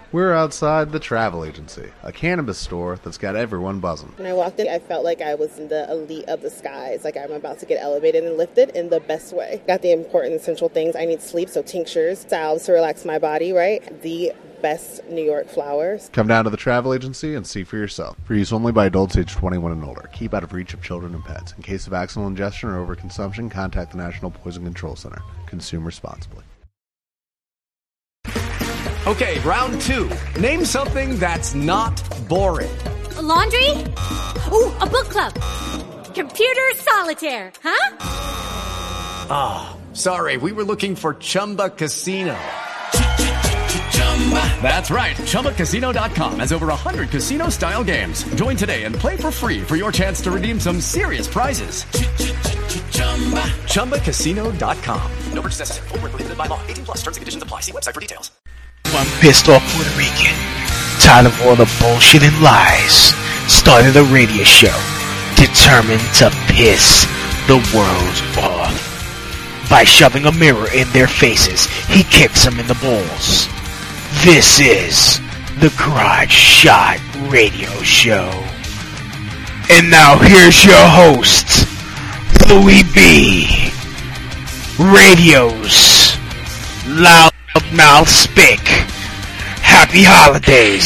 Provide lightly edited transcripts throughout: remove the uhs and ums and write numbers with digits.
We're outside the Travel Agency, a cannabis store that's got everyone buzzing. When I walked in, I felt like I was in the elite of the skies, like I'm about to get elevated and lifted in the best way. Got the important essential things. I need sleep, so tinctures, salves to relax my body, right? The best New York flowers. Come down to the Travel Agency and see for yourself. For use only by adults age 21 and older. Keep out of reach of children and pets. In case of accidental ingestion or overconsumption, contact the National Poison Control Center. Consume responsibly. Okay, round two. Name something that's not boring. A laundry? Ooh, a book club. Computer solitaire, huh? Ah, sorry, we were looking for Chumba Casino. That's right, ChumbaCasino.com has over 100 casino-style games. Join today and play for free for your chance to redeem some serious prizes. ChumbaCasino.com. No purchase necessary. Void where prohibited by law. 18+ terms and conditions apply. See website for details. One pissed off Puerto Rican, tired of all the bullshit and lies, started a radio show determined to piss the world off. By shoving a mirror in their faces, he kicks them in the balls. This is the Garage Shot Radio Show. And now here's your host, Louis B. Radio's Loudmouth Spick. Happy holidays.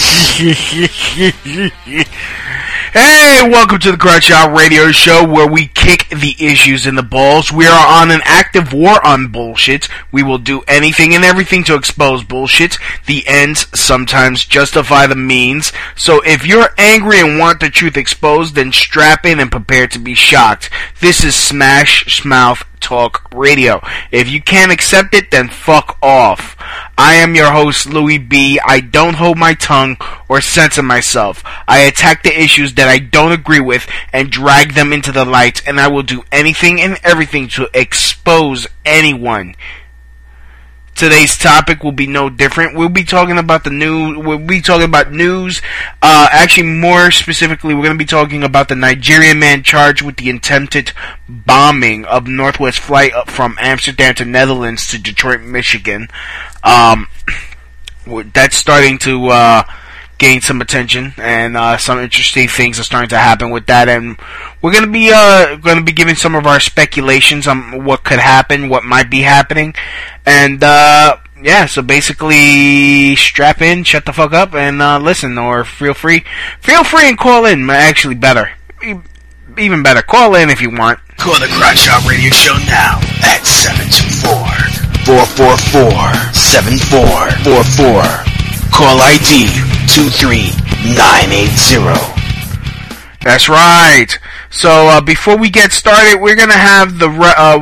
Hey, welcome to the Garage Shot Radio Show, where we kick the issues in the balls. We are on an active war on bullshit. We will do anything and everything to expose bullshit. The ends sometimes justify the means. So if you're angry and want the truth exposed, then strap in and prepare to be shocked. This is Smash Mouth Talk Radio. If you can't accept it, then fuck off. I am your host, Louis B. I don't hold my tongue or censor myself. I attack the issues that I don't agree with and drag them into the light, and I will do anything and everything to expose anyone. Today's topic will be no different. We'll be talking about the news. We'll be talking about news. Actually, more specifically, we're going to be talking about the Nigerian man charged with the attempted bombing of Northwest flight from Amsterdam to Netherlands to Detroit, Michigan. That's starting to gain some attention, and some interesting things are starting to happen with that. And we're going to be giving some of our speculations on what could happen, what might be happening. And, yeah, so basically, strap in, shut the fuck up, and, listen, or feel free and call in. Actually, better. Even better, call in if you want. Call the Garage Shot Radio Show now at 724-444-7444. Call ID 23980. That's right. So before we get started, we're gonna have the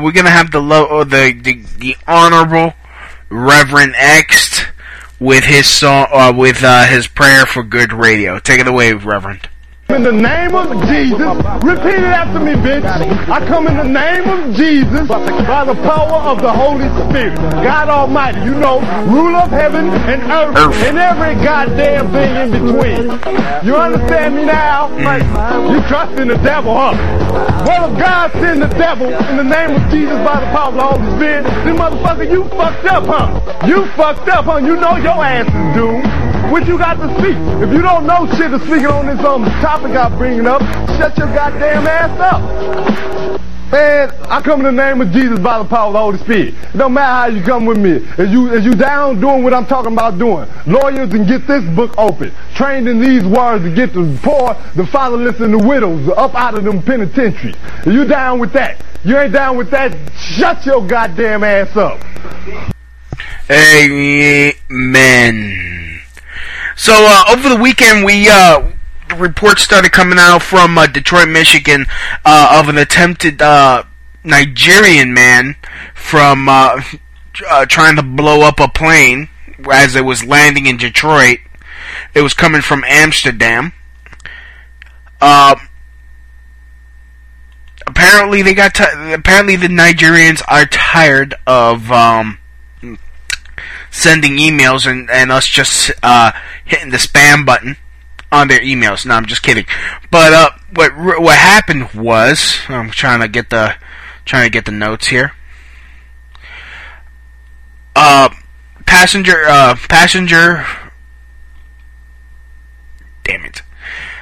Honorable Reverend X with his song, with his prayer for good radio. Take it away, Reverend. In the name of Jesus, repeat it after me, bitch. I come in the name of Jesus by the power of the Holy Spirit. God Almighty, you know, rule of heaven and earth and every goddamn thing in between. You understand me now? You trust in the devil, huh? Well, if God send the devil in the name of Jesus by the power of the Holy Spirit, then motherfucker, you fucked up, huh? You fucked up, huh? You know your ass is doomed. What you got to speak? If you don't know shit to speak on this topic I'm bringing up, shut your goddamn ass up. Man, I come in the name of Jesus by the power of the Holy Spirit. It don't matter how you come with me. As you down doing what I'm talking about doing, lawyers and get this book open. Trained in these words to get the poor, the fatherless, and the widows up out of them penitentiaries. If you down with that, you ain't down with that, shut your goddamn ass up. Amen. So, over the weekend, reports started coming out from Detroit, Michigan, of an attempted Nigerian man from trying to blow up a plane as it was landing in Detroit. It was coming from Amsterdam. Apparently, apparently the Nigerians are tired of sending emails and us just hitting the spam button on their emails. No, I'm just kidding. But what happened was, I'm trying to get the notes here. Passenger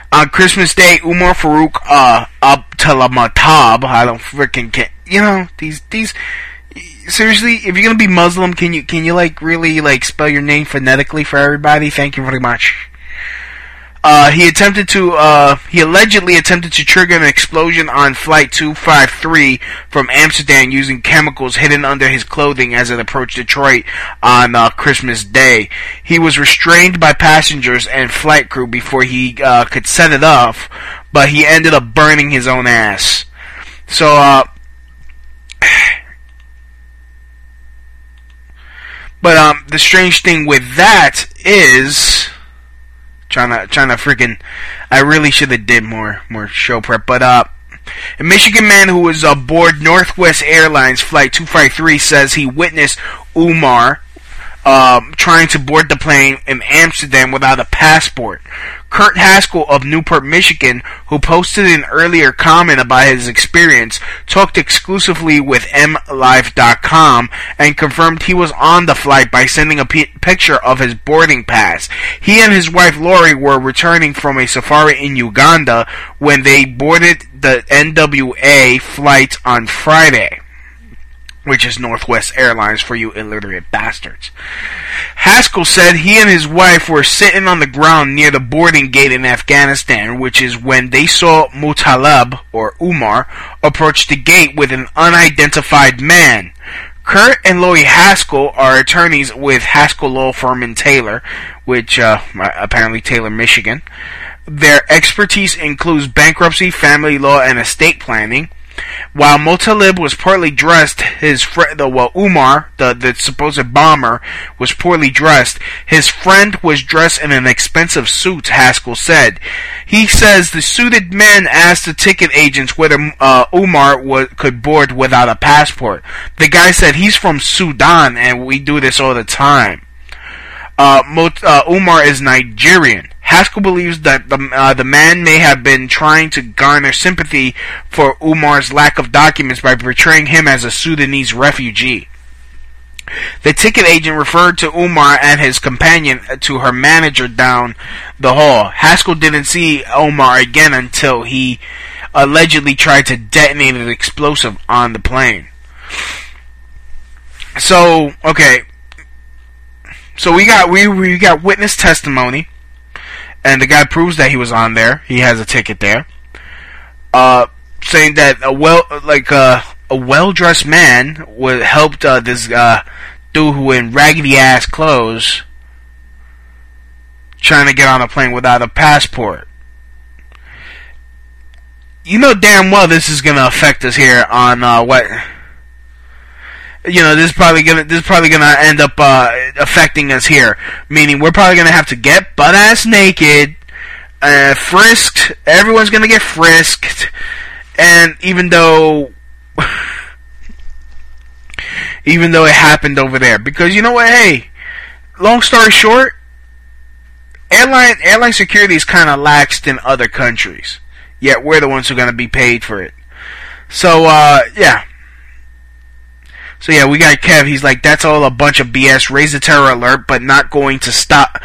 On Christmas Day, Umar Farouk Abdulmatab, I don't freaking care. You know, these seriously, if you're gonna be Muslim, can you like really like spell your name phonetically for everybody? Thank you very much. He allegedly attempted to trigger an explosion on Flight 253 from Amsterdam using chemicals hidden under his clothing as it approached Detroit on Christmas Day. He was restrained by passengers and flight crew before he could set it off, but he ended up burning his own ass. So, but the strange thing with that is trying to freaking, I really should have did more show prep, but a Michigan man who was aboard Northwest Airlines Flight 253 says he witnessed Umar trying to board the plane in Amsterdam without a passport. Kurt Haskell of Newport, Michigan, who posted an earlier comment about his experience, talked exclusively with MLive.com and confirmed he was on the flight by sending a picture of his boarding pass. He and his wife Lori were returning from a safari in Uganda when they boarded the NWA flight on Friday, which is Northwest Airlines for you illiterate bastards. Haskell said he and his wife were sitting on the ground near the boarding gate in Afghanistan, which is when they saw Mutalab, or Umar, approach the gate with an unidentified man. Kurt and Lori Haskell are attorneys with Haskell Law Firm in Taylor, which apparently Taylor, Michigan. Their expertise includes bankruptcy, family law, and estate planning. While Mutalib was poorly dressed, Umar, the supposed bomber, was poorly dressed. His friend was dressed in an expensive suit, Haskell said. He says the suited man asked the ticket agents whether Umar could board without a passport. The guy said he's from Sudan and we do this all the time. Umar is Nigerian. Haskell believes that the man may have been trying to garner sympathy for Umar's lack of documents by portraying him as a Sudanese refugee. The ticket agent referred to Umar and his companion to her manager down the hall. Haskell didn't see Umar again until he allegedly tried to detonate an explosive on the plane. So, okay. So we got witness testimony. And the guy proves that he was on there. He has a ticket there. Saying that a well-dressed man helped this dude who in raggedy ass clothes trying to get on a plane without a passport. You know damn well this is gonna affect us here on what. You know, this is probably gonna end up affecting us here. Meaning, we're probably gonna have to get butt ass naked, frisked. Everyone's gonna get frisked, and even though it happened over there, because you know what? Hey, long story short, airline security is kind of laxed in other countries. Yet we're the ones who are gonna be paid for it. So yeah. So yeah, we got Kev. He's like, that's all a bunch of BS. Raise the terror alert, but not going to stop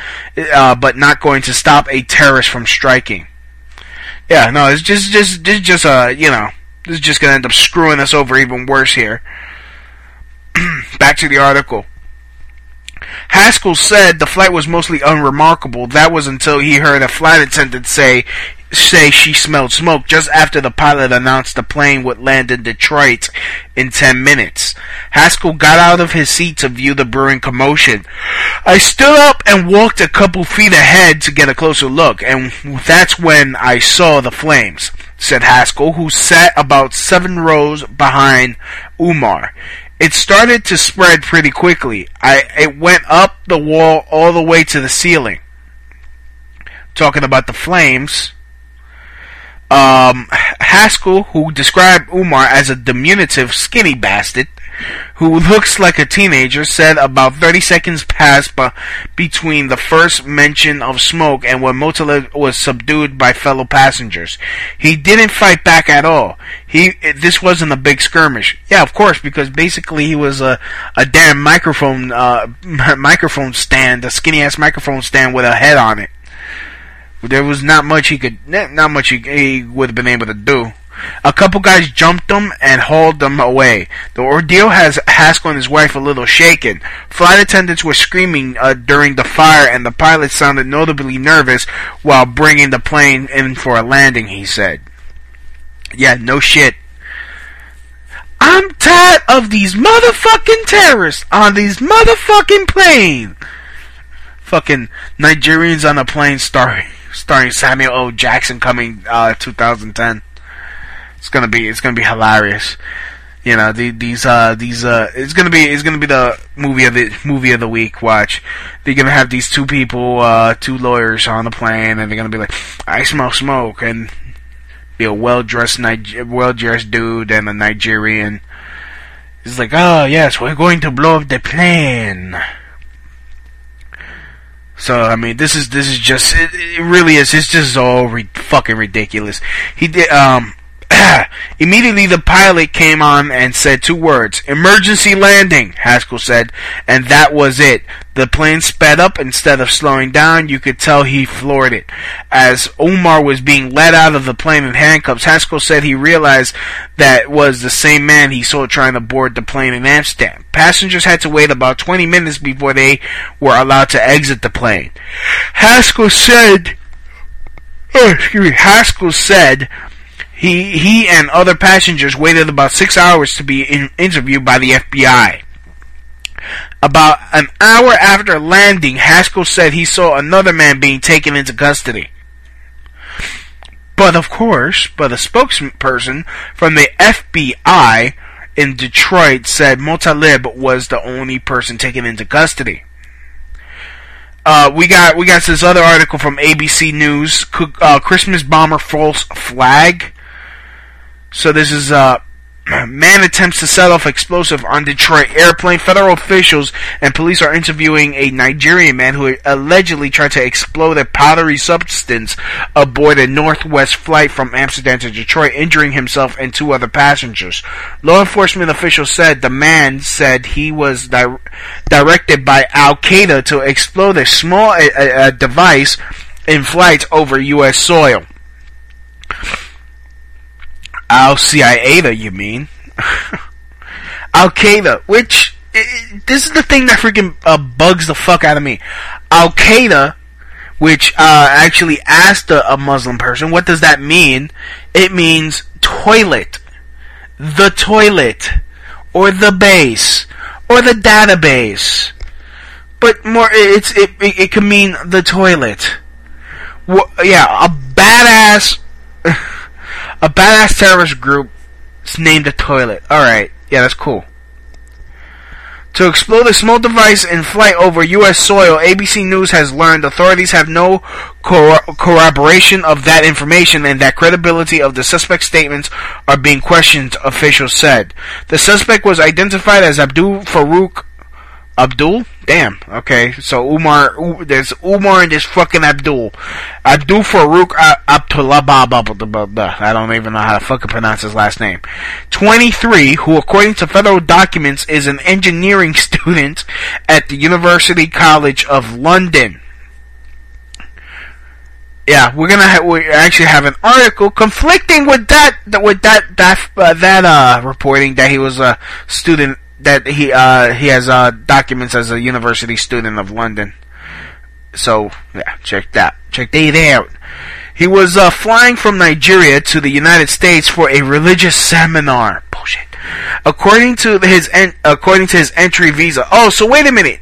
a terrorist from striking. Yeah, no, it's just this is just gonna end up screwing us over even worse here. Back to the article. Haskell said the flight was mostly unremarkable. That was until he heard a flight attendant say she smelled smoke just after the pilot announced the plane would land in Detroit in 10 minutes. Haskell got out of his seat to view the brewing commotion. I stood up and walked a couple feet ahead to get a closer look, and that's when I saw the flames, said Haskell, who sat about 7 rows behind Umar. It started to spread pretty quickly. It went up the wall all the way to the ceiling. Talking about the flames, Haskell, who described Umar as a diminutive, skinny bastard who looks like a teenager, said about 30 seconds passed between the first mention of smoke and when Mutalib was subdued by fellow passengers. He didn't fight back at all. This wasn't a big skirmish. Yeah, of course, because basically he was a damn microphone stand, a skinny ass microphone stand with a head on it. There was not much he would have been able to do. A couple guys jumped him and hauled them away. The ordeal has Haskell and his wife a little shaken. Flight attendants were screaming during the fire, and the pilot sounded notably nervous while bringing the plane in for a landing, he said. Yeah, no shit. I'm tired of these motherfucking terrorists on these motherfucking planes. Fucking Nigerians on a plane starring Samuel L. Jackson coming 2010. It's gonna be hilarious. You know, it's gonna be the movie of the week. Watch, they're gonna have these two people, two lawyers on the plane, and they're gonna be like, I smell smoke, and be a well-dressed dude and a Nigerian. He's like, oh yes, we're going to blow up the plane. So I mean, this is just it really is. It's just all fucking ridiculous. He did immediately the pilot came on and said 2 words, emergency landing, Haskell said, and that was it. The plane sped up instead of slowing down. You could tell he floored it. As Umar was being led out of the plane in handcuffs, Haskell said he realized that was the same man he saw trying to board the plane in Amsterdam. Passengers had to wait about 20 minutes before they were allowed to exit the plane. Haskell said he and other passengers waited about 6 hours to be interviewed by the FBI. About an hour after landing, Haskell said he saw another man being taken into custody. But a spokesperson from the FBI in Detroit said Mottalib was the only person taken into custody. We got this other article from ABC News. Christmas bomber false flag. So this is man attempts to set off explosive on Detroit airplane. Federal officials and police are interviewing a Nigerian man who allegedly tried to explode a powdery substance aboard a Northwest flight from Amsterdam to Detroit, injuring himself and 2 other passengers. Law enforcement officials said the man said he was directed by Al-Qaeda to explode a small device in flights over U.S. soil. Al-Qaeda, you mean? Al-Qaeda, which, this is the thing that freaking bugs the fuck out of me. Al-Qaeda, which actually asked a Muslim person, what does that mean? It means toilet. The toilet. Or the base. Or the database. But more, it can mean the toilet. Well, yeah, a badass terrorist group is named the Toilet. Alright, yeah, that's cool. To explode a small device in flight over U.S. soil, ABC News has learned authorities have no corroboration of that information and that credibility of the suspect's statements are being questioned, officials said. The suspect was identified as Abdul Farouk. Abdul? Damn. Okay. So there's Umar and there's fucking Abdul. Abdul Farouk Abdullah. I don't even know how to fucking pronounce his last name. 23, who according to federal documents is an engineering student at the University College of London. Yeah, we actually have an article conflicting with that reporting that he was a student. That he has documents as a university student of London. So yeah, check that out. He was flying from Nigeria to the United States for a religious seminar. Bullshit. According to his entry visa. Oh, so wait a minute.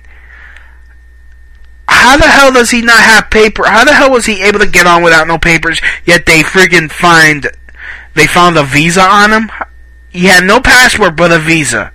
How the hell does he not have paper? How the hell was he able to get on without no papers? Yet they found a visa on him. He had no passport but a visa.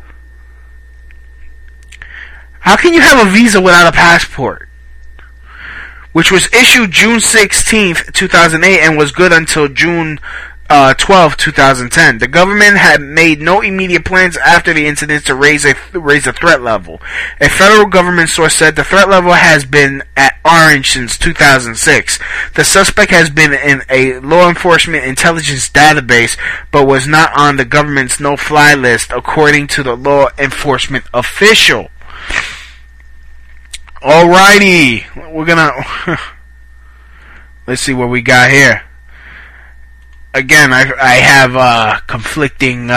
How can you have a visa without a passport? Which was issued June 16th, 2008 and was good until June 12, 2010. The government had made no immediate plans after the incident to raise a threat level. A federal government source said the threat level has been at orange since 2006. The suspect has been in a law enforcement intelligence database, but was not on the government's no-fly list, according to the law enforcement official. Alrighty, we're let's see what we got here. Again, I have conflicting.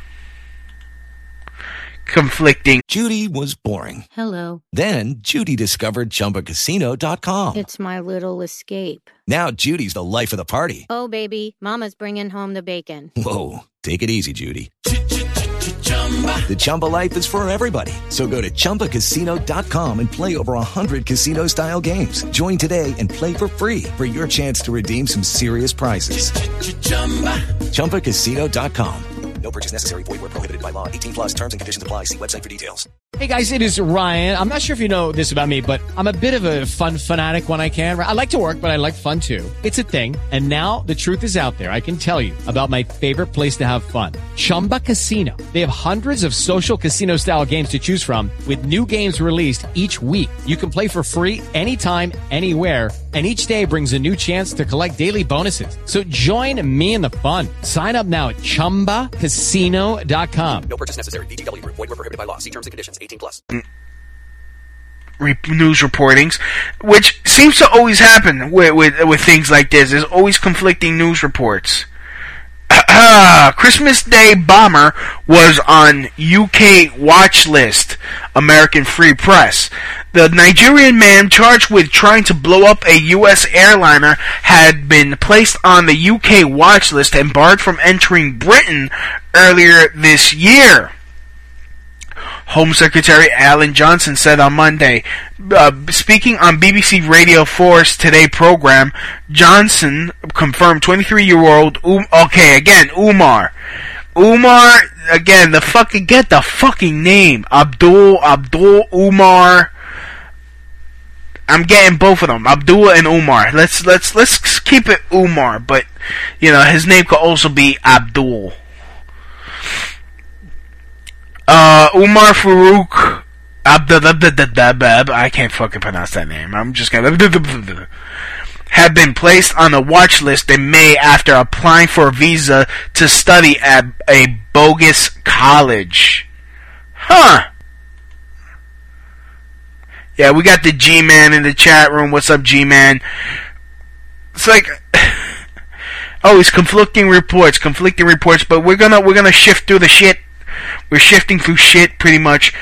Judy was boring. Hello. Then Judy discovered ChumbaCasino.com. It's my little escape. Now Judy's the life of the party. Oh, baby, mama's bringing home the bacon. Whoa, take it easy, Judy. The Chumba life is for everybody. So go to ChumbaCasino.com and play over 100 casino-style games. Join today and play for free for your chance to redeem some serious prizes. ChumbaCasino.com. No purchase necessary. Void where prohibited by law. 18 plus terms and conditions apply. See website for details. Hey guys, it is Ryan. I'm not sure if you know this about me, but I'm a bit of a fun fanatic when I can. I like to work, but I like fun too. It's a thing. And now the truth is out there. I can tell you about my favorite place to have fun. Chumba Casino. They have hundreds of social casino style games to choose from with new games released each week. You can play for free anytime, anywhere. And each day brings a new chance to collect daily bonuses. So join me in the fun. Sign up now at ChumbaCasino.com. No purchase necessary. VGW. Void where prohibited by law. See terms and conditions. 18 plus. News reportings, which seems to always happen with things like this. There's always conflicting news reports. Christmas Day bomber was on UK watch list, American Free Press. The Nigerian man charged with trying to blow up a U.S. airliner had been placed on the UK watch list and barred from entering Britain earlier this year. Home Secretary Alan Johnson said on Monday, speaking on BBC Radio 4's Today program, Johnson confirmed 23-year-old Umar. Umar, again, get the fucking name. Abdul Umar. I'm getting both of them, Abdul and Umar. Let's keep it Umar, but his name could also be Abdul. Umar Farouk I can't fucking pronounce that name. I'm just gonna had been placed on a watch list in May after applying for a visa to study at a bogus college. Huh. Yeah, we got the G-Man in the chat room. What's up, G-Man? It's like always conflicting reports, but we're gonna shift through the shit. We're shifting through shit pretty much.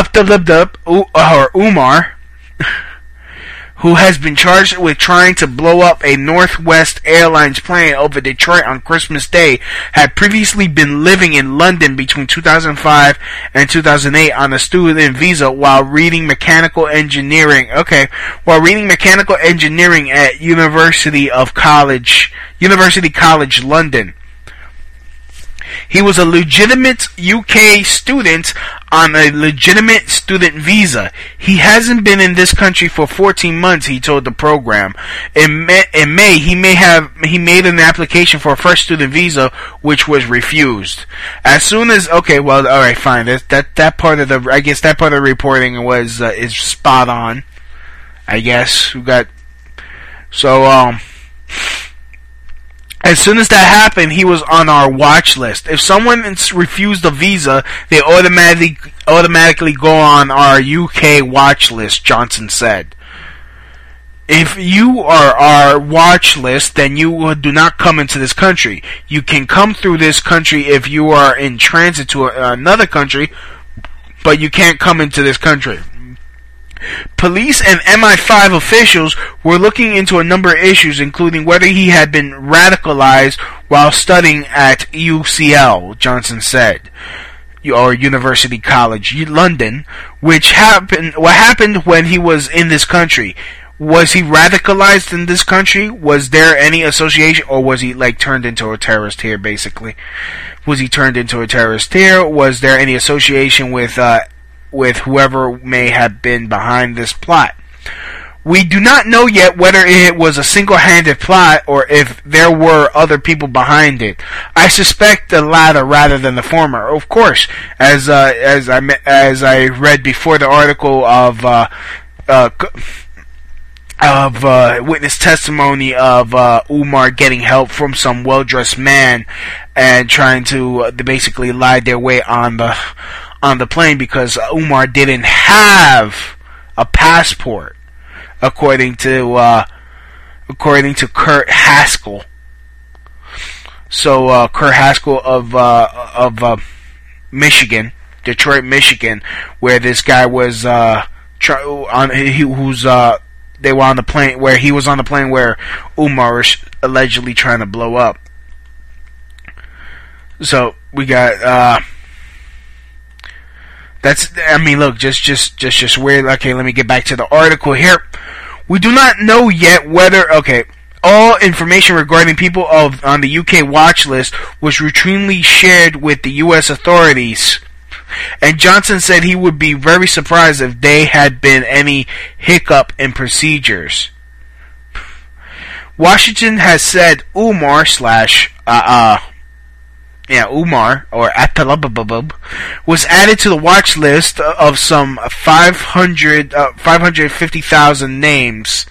Umar, who has been charged with trying to blow up a Northwest Airlines plane over Detroit on Christmas Day, had previously been living in London between 2005 and 2008 on a student visa while reading mechanical engineering. While reading mechanical engineering at University College London. He was a legitimate UK student on a legitimate student visa. He hasn't been in this country for 14 months, he told the program. In May, he made an application for a first student visa, which was refused. As soon as, alright, fine. That part of the reporting is spot on. I guess. As soon as that happened, he was on our watch list. If someone refused a visa, they automatically go on our UK watch list, Johnson said. If you are our watch list, then you do not come into this country. You can come through this country if you are in transit to another country, but you can't come into this country. Police and MI5 officials were looking into a number of issues, including whether he had been radicalized while studying at UCL, Johnson said, or University College London, what happened when he was in this country. Was he radicalized in this country? Was there any association, or was he turned into a terrorist here, basically? Was he turned into a terrorist here? Was there any association with whoever may have been behind this plot? We do not know yet whether it was a single-handed plot or if there were other people behind it. I suspect the latter rather than the former. Of course, as I read before the article of witness testimony of Umar getting help from some well-dressed man and trying to basically lie their way on the plane because Umar didn't have a passport, according to according to Kurt Haskell. So Kurt Haskell of Michigan, Detroit, Michigan, where this guy was they were on the plane where he was on the plane where Umar was allegedly trying to blow up. So we got look, just weird. Okay, let me get back to the article here. We do not know yet whether all information regarding people on the UK watch list was routinely shared with the US authorities. And Johnson said he would be very surprised if there had been any hiccup in procedures. Washington has said Umar or Atalababab was added to the watch list of some 550,000 names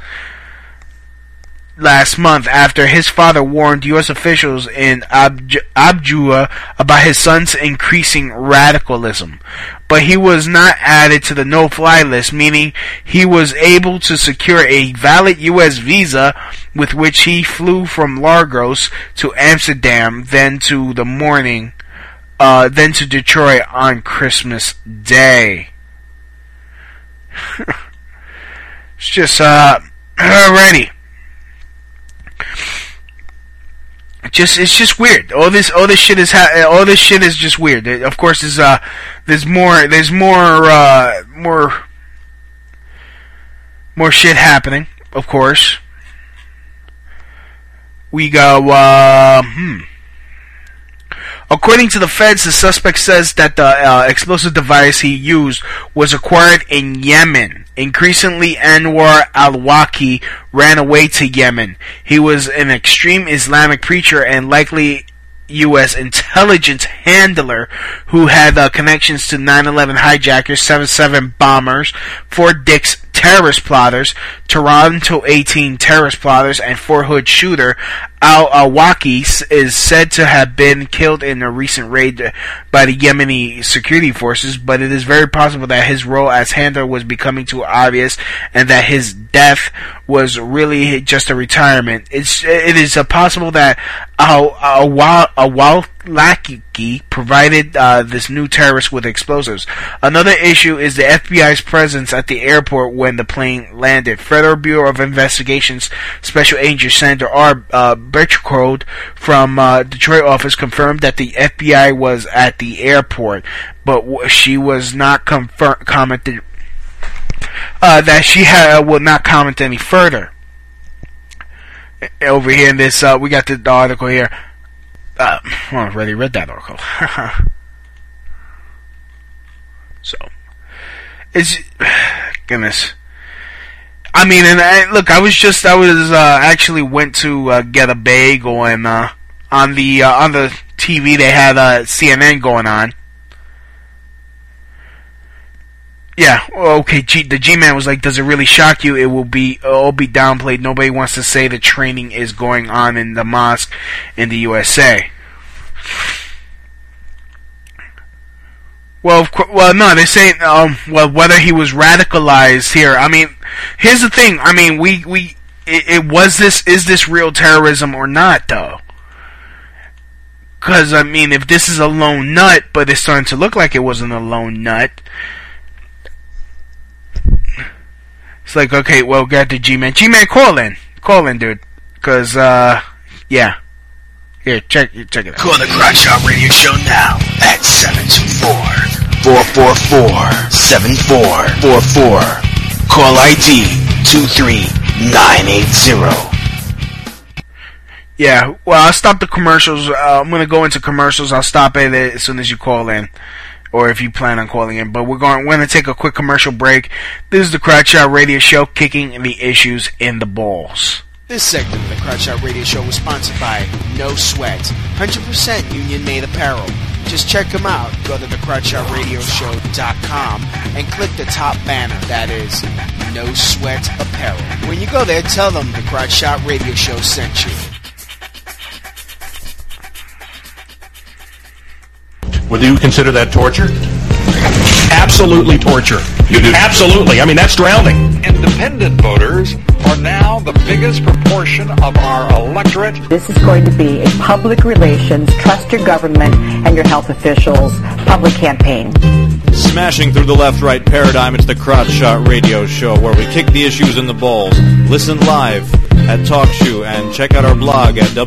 last month after his father warned U.S. officials in Abjua about his son's increasing radicalism. But he was not added to the no-fly list, meaning he was able to secure a valid U.S. visa with which he flew from Lagos to Amsterdam, then to Detroit on Christmas Day. It's just, alrighty. It's just weird. All this shit is just weird. Of course, there's more shit happening. Of course, we go. According to the feds, the suspect says that the explosive device he used was acquired in Yemen. Increasingly, Anwar al-Awlaki ran away to Yemen. He was an extreme Islamic preacher and likely U.S. intelligence handler who had connections to 9/11 hijackers, 7/7 bombers, Fort Dix terrorist plotters, Toronto 18 terrorist plotters, and Fort Hood shooter. Al-Awlaki is said to have been killed in a recent raid by the Yemeni security forces, but it is very possible that his role as handler was becoming too obvious and that his death was really just a retirement. It is possible that Al-Awlaki provided this new terrorist with explosives. Another issue is the FBI's presence at the airport when the plane landed. Federal Bureau of Investigation's Special Agent Sandra R. Bertrand from Detroit office confirmed that the FBI was at the airport, but she was not commented that she will not comment any further. Over here in this, we got the article here. I already read that article. So, it's goodness. I mean, and actually went to get a bagel, and on the TV they had CNN going on. Yeah, okay. The G-Man was like, "Does it really shock you? It will be all be downplayed. Nobody wants to say the training is going on in the mosque in the USA." Well, no, they're saying, whether he was radicalized here. I mean, here's the thing. I mean, is this real terrorism or not, though? Because, I mean, if this is a lone nut, but it's starting to look like it wasn't a lone nut, it's like, okay, well, got the G-Man. G-Man, call in, dude. Because, yeah. Here, check it out. Call the Crotch Shop Radio Show now at 724-444-7444. Call ID 23980. Yeah, well, I'll stop the commercials. I'm going to go into commercials. I'll stop it as soon as you call in, or if you plan on calling in. But we're going to take a quick commercial break. This is the Crotch Shop Radio Show, kicking the issues in the balls. This segment of the Crotch Shop Radio Show was sponsored by No Sweat, 100% union-made apparel. Just check them out. Go to thecrotchshopradioshow.com and click the top banner. That is No Sweat Apparel. When you go there, tell them the Crotch Shop Radio Show sent you. Would you consider that torture? Absolutely torture. You do? Absolutely. I mean, that's drowning. Independent voters are now the biggest proportion of our electorate. This is going to be a public relations, trust your government and your health officials public campaign. Smashing through the left-right paradigm, it's the Crotch Shot Radio Show, where we kick the issues in the balls. Listen live at TalkShoe and check out our blog at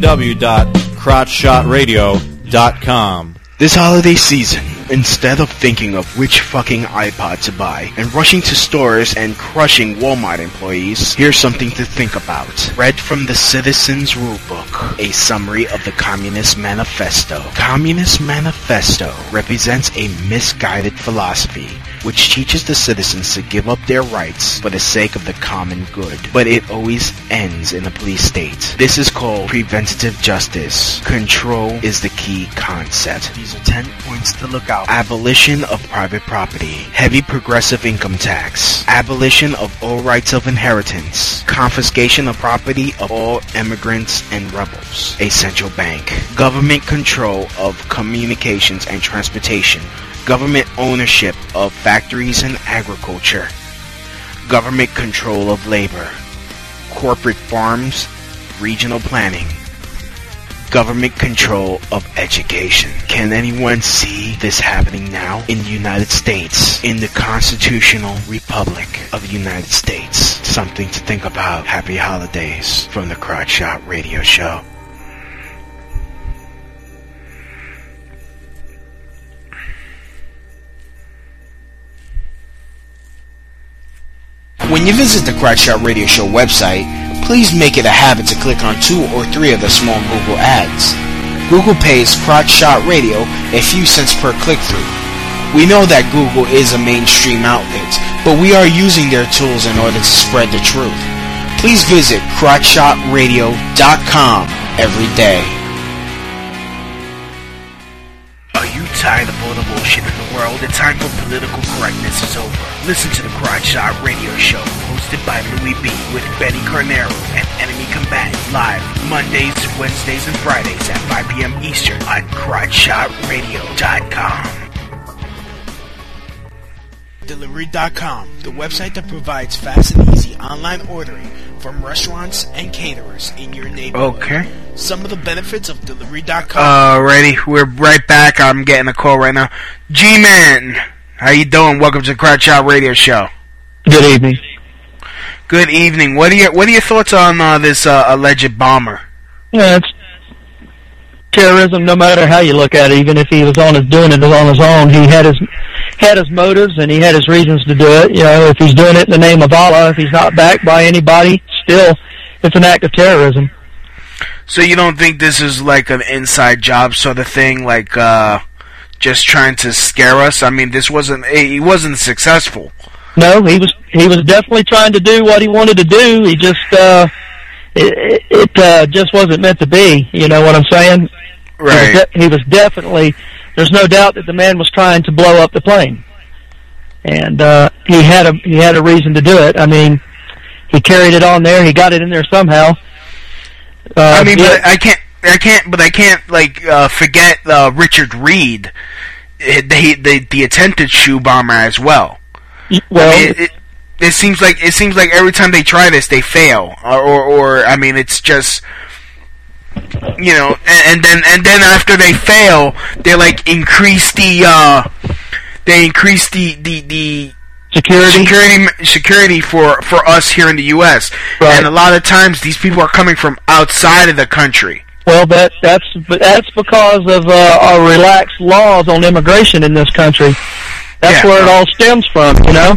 www.crotchshotradio.com. This holiday season, instead of thinking of which fucking iPod to buy and rushing to stores and crushing Walmart employees, here's something to think about. Read from the Citizens Rulebook, a summary of the Communist Manifesto. Communist Manifesto represents a misguided philosophy which teaches the citizens to give up their rights for the sake of the common good, but it always ends in a police state. This is called preventative justice. Control is the key concept. These are 10 points to look out. Abolition of private property. Heavy progressive income tax. Abolition of all rights of inheritance. Confiscation of property of all immigrants and rebels. A central bank. Government control of communications and transportation. Government ownership of factories and agriculture. Government control of labor. Corporate farms. Regional planning. Government control of education. Can anyone see this happening now in the United States, in the Constitutional Republic of the United States? Something to think about. Happy holidays from the Crotch Shot Radio Show. When you visit the Crotch Shot Radio Show website, please make it a habit to click on 2 or 3 of the small Google ads. Google pays Crotch Shot Radio a few cents per click-through. We know that Google is a mainstream outlet, but we are using their tools in order to spread the truth. Please visit crotchshotradio.com every day. Are you tired of all the bullshit in the world? The time for political correctness is over. Listen to the Crotch Shot Radio Show, hosted by Louis B. with Benny Carnero and Enemy Combatant, live Mondays, Wednesdays, and Fridays at 5 p.m. Eastern on crotchshotradio.com. Delivery.com, the website that provides fast and easy online ordering from restaurants and caterers in your neighborhood. Okay. Some of the benefits of Delivery.com. Alrighty, we're right back. I'm getting a call right now. G-Man, how you doing? Welcome to the Crotch Shot Radio Show. Good evening. Good evening. What are your thoughts on this alleged bomber? Yeah, it's terrorism. No matter how you look at it, even if he was doing it on his own, he had his motives and he had his reasons to do it. You know, if he's doing it in the name of Allah, if he's not backed by anybody, still, it's an act of terrorism. So you don't think this is like an inside job sort of thing, like just trying to scare us? I mean, he wasn't successful. No, he was definitely trying to do what he wanted to do. He just it just wasn't meant to be. You know what I'm saying? Right. He was definitely. There's no doubt that the man was trying to blow up the plane, and he had a reason to do it. I mean, he carried it on there. He got it in there somehow. I mean, but I can't forget Richard Reed, the attempted shoe bomber as well. Well, I mean, it seems like every time they try this, they fail, or I mean, it's just. You know, and then after they fail, they like increase the security for us here in the U.S. Right. And a lot of times these people are coming from outside of the country. Well, that's because of our relaxed laws on immigration in this country. That's where it all stems from, you know.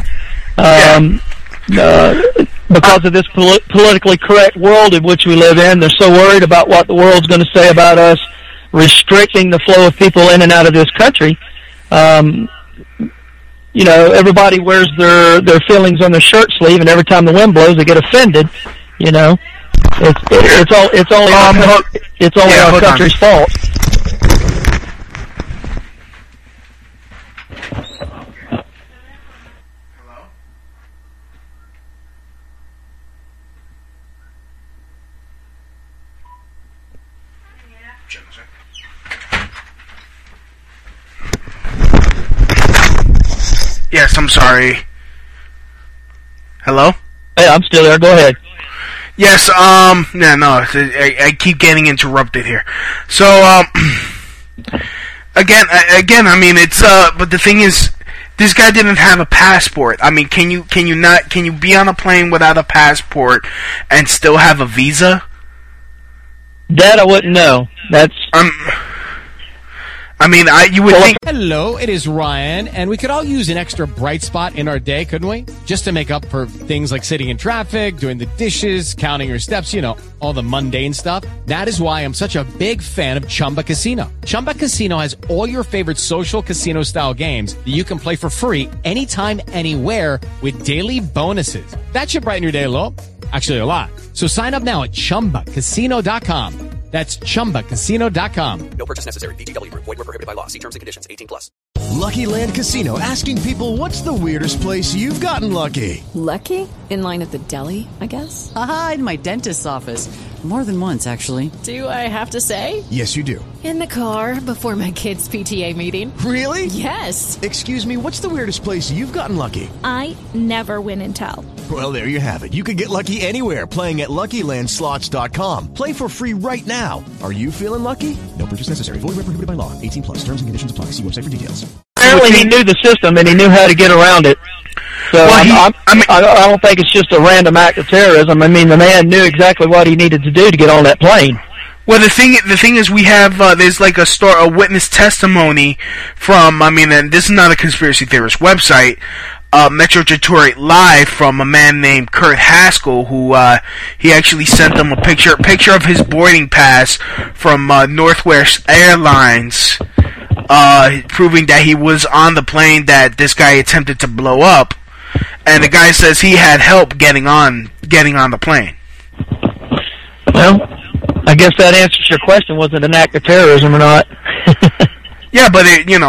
Because of this politically correct world in which we live in, they're so worried about what the world's going to say about us, restricting the flow of people in and out of this country. You know, everybody wears their feelings on their shirt sleeve, and every time the wind blows, they get offended. You know, it's only our country's fault. Yes, I'm sorry. Hello? Hey, I'm still there. Go ahead. Yes, I keep getting interrupted here. So, again, I mean, it's, but the thing is, this guy didn't have a passport. I mean, can you be on a plane without a passport and still have a visa? That I wouldn't know. That's, I mean, you would think... Hello, it is Ryan, and we could all use an extra bright spot in our day, couldn't we? Just to make up for things like sitting in traffic, doing the dishes, counting your steps, you know, all the mundane stuff. That is why I'm such a big fan of Chumba Casino. Chumba Casino has all your favorite social casino-style games that you can play for free anytime, anywhere with daily bonuses. That should brighten your day a little. Actually, a lot. So sign up now at ChumbaCasino.com. That's ChumbaCasino.com. No purchase necessary. VGW Group. Void where prohibited by law. See terms and conditions. 18+. Lucky Land Casino, asking people, what's the weirdest place you've gotten lucky? Lucky? In line at the deli, I guess? Aha, in my dentist's office. More than once, actually. Do I have to say? Yes, you do. In the car before my kids' PTA meeting. Really? Yes. Excuse me, what's the weirdest place you've gotten lucky? I never win and tell. Well, there you have it. You can get lucky anywhere, playing at LuckyLandSlots.com. Play for free right now. Are you feeling lucky? No purchase necessary. Void where prohibited by law. 18+. Terms and conditions apply. See website for details. Apparently, he knew the system and he knew how to get around it. So I don't think it's just a random act of terrorism. I mean, the man knew exactly what he needed to do to get on that plane. Well, the thing is, we have there's like a witness testimony from. I mean, and this is not a conspiracy theorist website. Metro Detroit Live from a man named Kurt Haskell, who he actually sent them a picture of his boarding pass from Northwest Airlines, proving that he was on the plane that this guy attempted to blow up, and the guy says he had help getting on the plane. Well, I guess that answers your question. Was it an act of terrorism or not? Yeah, but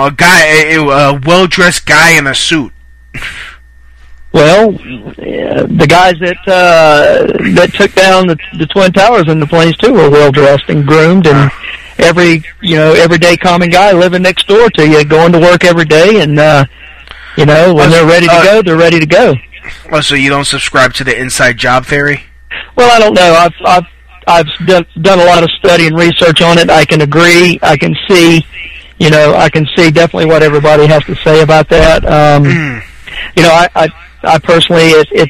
a well-dressed guy in a suit. Well, the guys that took down the Twin Towers and the planes too were well dressed and groomed, and everyday common guy living next door to you, going to work every day, and when they're ready to go, they're ready to go. Oh, so you don't subscribe to the inside job theory? Well, I don't know. I've done a lot of study and research on it. I can agree. I can see definitely what everybody has to say about that. I personally, it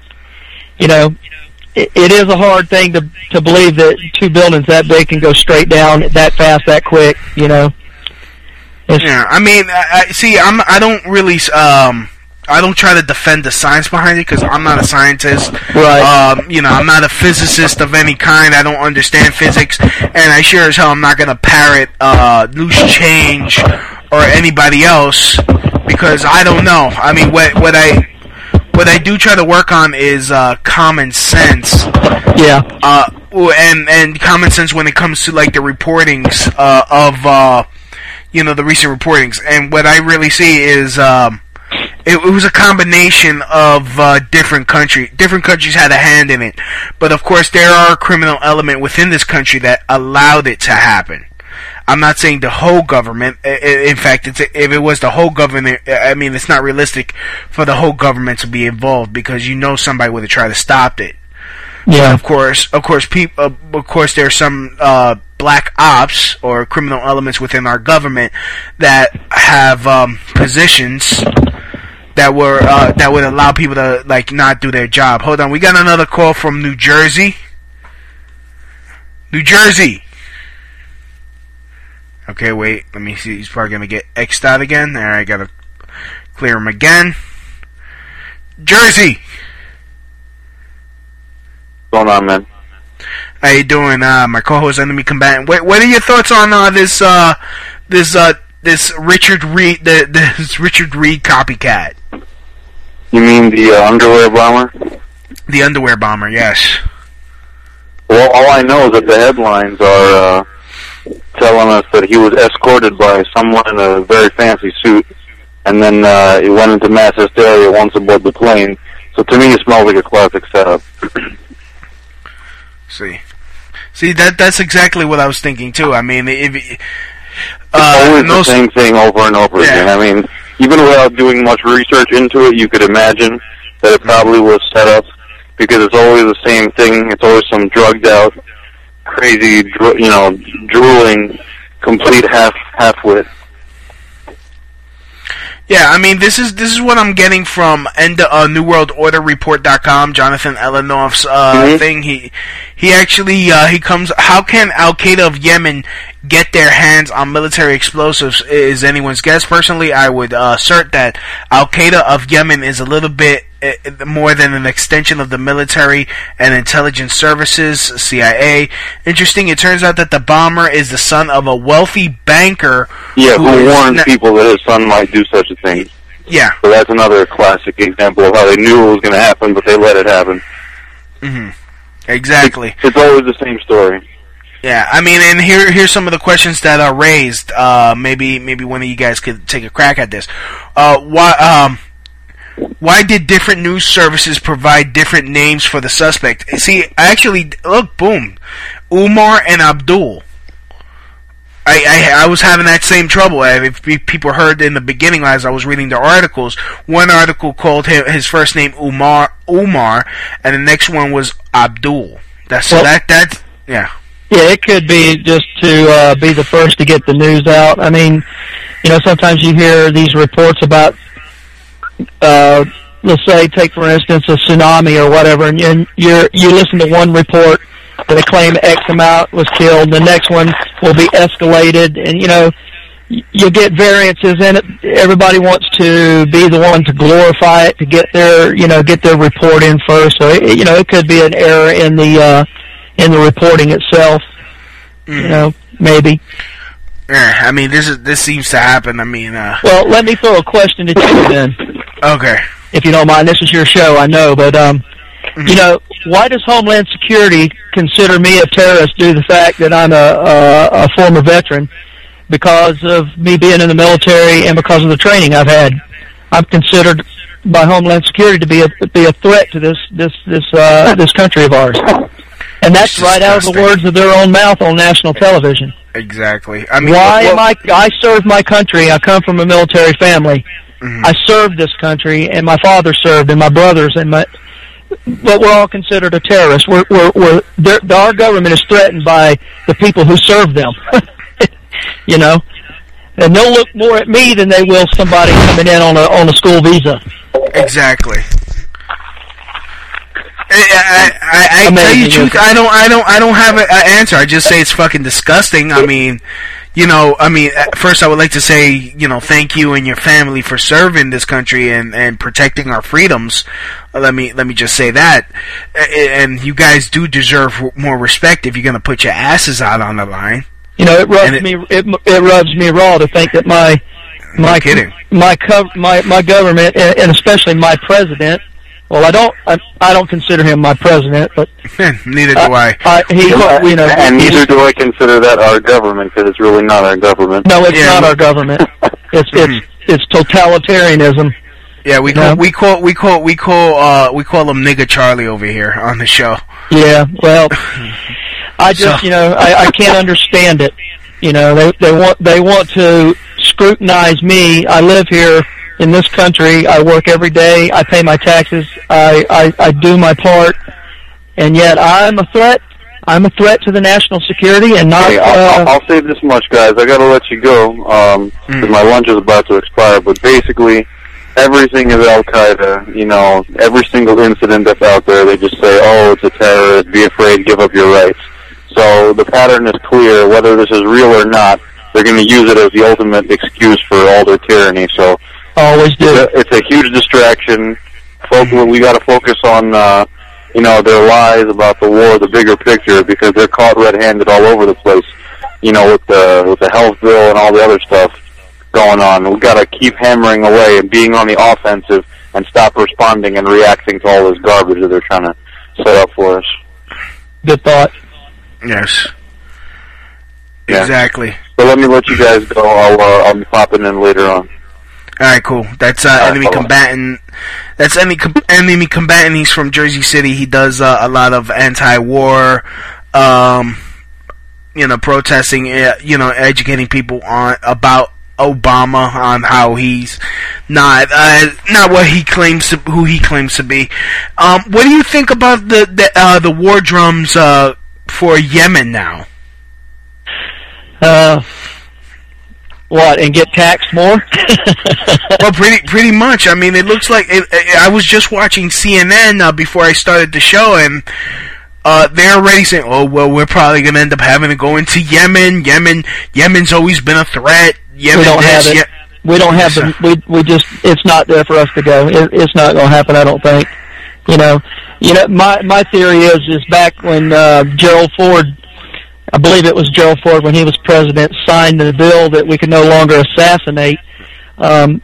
is a hard thing to believe that two buildings that big can go straight down that fast, that quick. Yeah, I mean, I don't really, I don't try to defend the science behind it because I'm not a scientist. Right. I'm not a physicist of any kind. I don't understand physics, and I sure as hell I'm not gonna parrot Loose Change or anybody else because I don't know. I mean, what I do try to work on is common sense. Yeah. And common sense when it comes to like the reportings of the recent reportings, and what I really see is. It was a combination of different countries. Different countries had a hand in it, but of course there are a criminal element within this country that allowed it to happen. I'm not saying the whole government. In fact, if it was the whole government, I mean, it's not realistic for the whole government to be involved because somebody would have tried to stop it. Yeah. But of course, there's some black ops or criminal elements within our government that have positions that would allow people to like not do their job. Hold on, we got another call from New Jersey. New Jersey. Okay, wait. Let me see. He's probably gonna get X'd out again. Alright, I gotta clear him again. Jersey. What's going on, man? How you doing? My co-host, enemy combatant. What are your thoughts on this Richard Reed, this Richard Reed copycat? You mean the underwear bomber? The underwear bomber, yes. Well, all I know is that the headlines are telling us that he was escorted by someone in a very fancy suit, and then he went into mass hysteria once aboard the plane. So to me, it smells like a classic setup. See, that's exactly what I was thinking too. I mean, it's always the same thing over and over again. I mean, even without doing much research into it, you could imagine that it probably was set up. because it's always the same thing. It's always some drugged out, crazy, drooling, complete half-wit. Yeah, I mean, this is what I'm getting from NewWorldOrderReport.com, Jonathan Elenoff's thing. He actually he comes. How can Al Qaeda of Yemen get their hands on military explosives? Is anyone's guess. Personally, I would assert that Al Qaeda of Yemen is a little bit more than an extension of the military and intelligence services, CIA. Interesting, it turns out that the bomber is the son of a wealthy banker. Yeah, who warned people that his son might do such a thing. Yeah. So that's another classic example of how they knew it was going to happen, but they let it happen. Mm-hmm. Exactly. It's always the same story. Yeah, I mean, and here's some of the questions that are raised. Maybe one of you guys could take a crack at this. Why did different news services provide different names for the suspect? See, boom, Umar and Abdul. I was having that same trouble. If people heard in the beginning as I was reading the articles, one article called his first name Umar, and the next one was Abdul. Yeah. Yeah, it could be just to be the first to get the news out. I mean, sometimes you hear these reports about, let's say, take for instance a tsunami or whatever, and you listen to one report that claim X amount was killed, the next one will be escalated, and you get variances in it. Everybody wants to be the one to glorify it, to get their report in first. So it could be an error in the reporting itself. Maybe. Yeah, I mean, this seems to happen. I mean, well, let me throw a question at you then. Okay. If you don't mind, this is your show, I know, but why does Homeland Security consider me a terrorist due to the fact that I'm a former veteran? Because of me being in the military and because of the training I've had, I'm considered by Homeland Security to be a threat to this country of ours, and that's right out of the words of their own mouth on national television. Exactly. I mean, I serve my country. I come from a military family. Mm-hmm. I served this country, and my father served, and my brothers, but we're all considered a terrorist. Our government is threatened by the people who serve them. And they'll look more at me than they will somebody coming in on a school visa. Exactly. I tell you the truth, I don't have an answer. I just say it's fucking disgusting. I mean, first I would like to say, thank you and your family for serving this country and protecting our freedoms. Let me just say that. And you guys do deserve more respect if you're going to put your asses out on the line. It rubs me raw to think that my government, and especially my president. Well, I don't consider him my president, but neither do I. And neither do I consider that our government, because it's really not our government. No, it's not our government. It's totalitarianism. Yeah, we call him Nigga Charlie over here on the show. Yeah, well, I can't understand it. They want to scrutinize me. I live here in this country. I work every day. I pay my taxes. I do my part, and yet I'm a threat. I'm a threat to the national security, and not. Hey, I'll say this much, guys. I got to let you go because my lunch is about to expire. But basically, everything is Al Qaeda. Every single incident that's out there, they just say, "Oh, it's a terrorist. Be afraid. Give up your rights." So the pattern is clear. Whether this is real or not, they're going to use it as the ultimate excuse for all their tyranny. So. Always do. It's a huge distraction. We got to focus on, their lies about the war, the bigger picture, because they're caught red-handed all over the place. With the health bill and all the other stuff going on. We got to keep hammering away and being on the offensive and stop responding and reacting to all this garbage that they're trying to set up for us. Good thought. Yes. Yeah. Exactly. So let me let you guys go. I'll be popping in later on. All right, cool. That's enemy combatant. That's enemy combatant. He's from Jersey City. He does a lot of anti-war, protesting. Educating people about Obama on how he's not what he claims to, who he claims to be. What do you think about the war drums for Yemen now? What, and get taxed more? Well, pretty much. I mean, it looks like I was just watching CNN before I started the show, and they're already saying, "Oh, well, we're probably going to end up having to go into Yemen. Yemen's always been a threat. Yemen, we don't have it. We don't have the. We just. It's not there for us to go. It's not going to happen. I don't think. You know. My theory is back when Gerald Ford. I believe it was Gerald Ford when he was president, signed the bill that we could no longer assassinate. I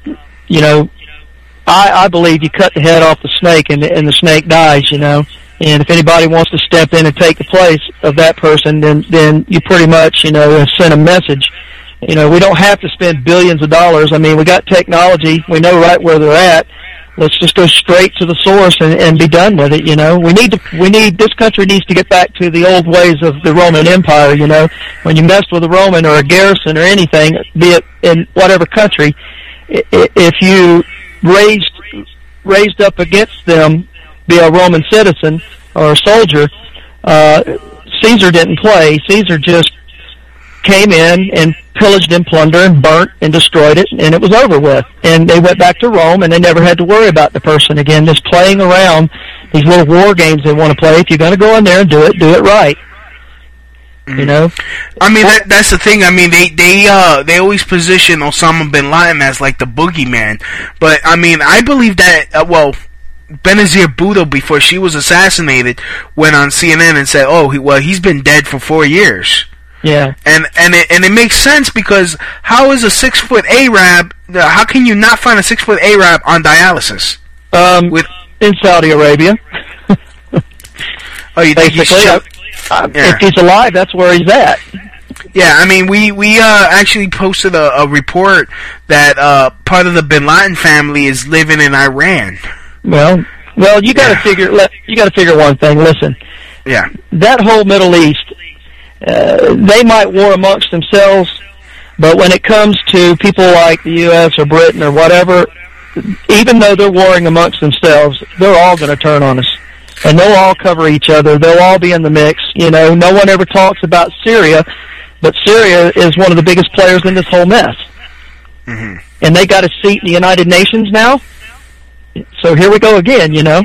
believe you cut the head off the snake and the snake dies, and if anybody wants to step in and take the place of that person, then you pretty much, have sent a message. We don't have to spend billions of dollars. I mean, we got technology. We know right where they're at. Let's just go straight to the source and be done with it. This country needs to get back to the old ways of the Roman Empire. When you mess with a Roman or a garrison or anything, be it in whatever country, if you raised up against them, be a Roman citizen or a soldier, Caesar didn't play. Caesar just came in and pillaged and plundered and burnt and destroyed it, and it was over with. And they went back to Rome, and they never had to worry about the person again. Just playing around these little war games they want to play. If you're going to go in there and do it right. I mean, that's the thing. I mean, they always position Osama bin Laden as like the boogeyman, but I mean, I believe that Benazir Bhutto, before she was assassinated, went on CNN and said, he's been dead for 4 years. Yeah, and it makes sense, because how is a 6-foot Arab? How can you not find a 6-foot Arab on dialysis? In Saudi Arabia. You think if he's alive, that's where he's at. Yeah, I mean, we actually posted a report that part of the Bin Laden family is living in Iran. Well, you got to figure. You got to figure one thing. Listen. Yeah. That whole Middle East. They might war amongst themselves, but when it comes to people like the U.S. or Britain or whatever, even though they're warring amongst themselves, they're all going to turn on us. And they'll all cover each other. They'll all be in the mix. No one ever talks about Syria, but Syria is one of the biggest players in this whole mess. Mm-hmm. And they got a seat in the United Nations now. So here we go again, Yeah,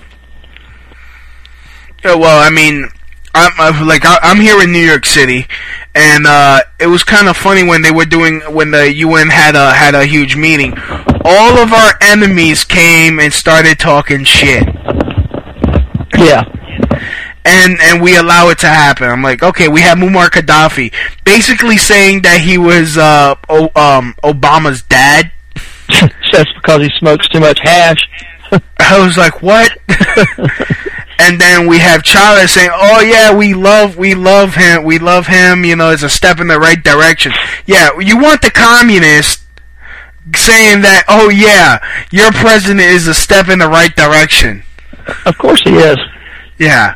well, I mean, I'm here in New York City, and it was kind of funny when the UN had a huge meeting. All of our enemies came and started talking shit. Yeah. And we allow it to happen. I'm like, okay, we have Muammar Gaddafi basically saying that he was Obama's dad. That's because he smokes too much hash. I was like, what? And then we have Chavez saying, "Oh yeah, we love him. It's a step in the right direction." Yeah, you want the communist saying that, "Oh yeah, your president is a step in the right direction." Of course he is. Yeah.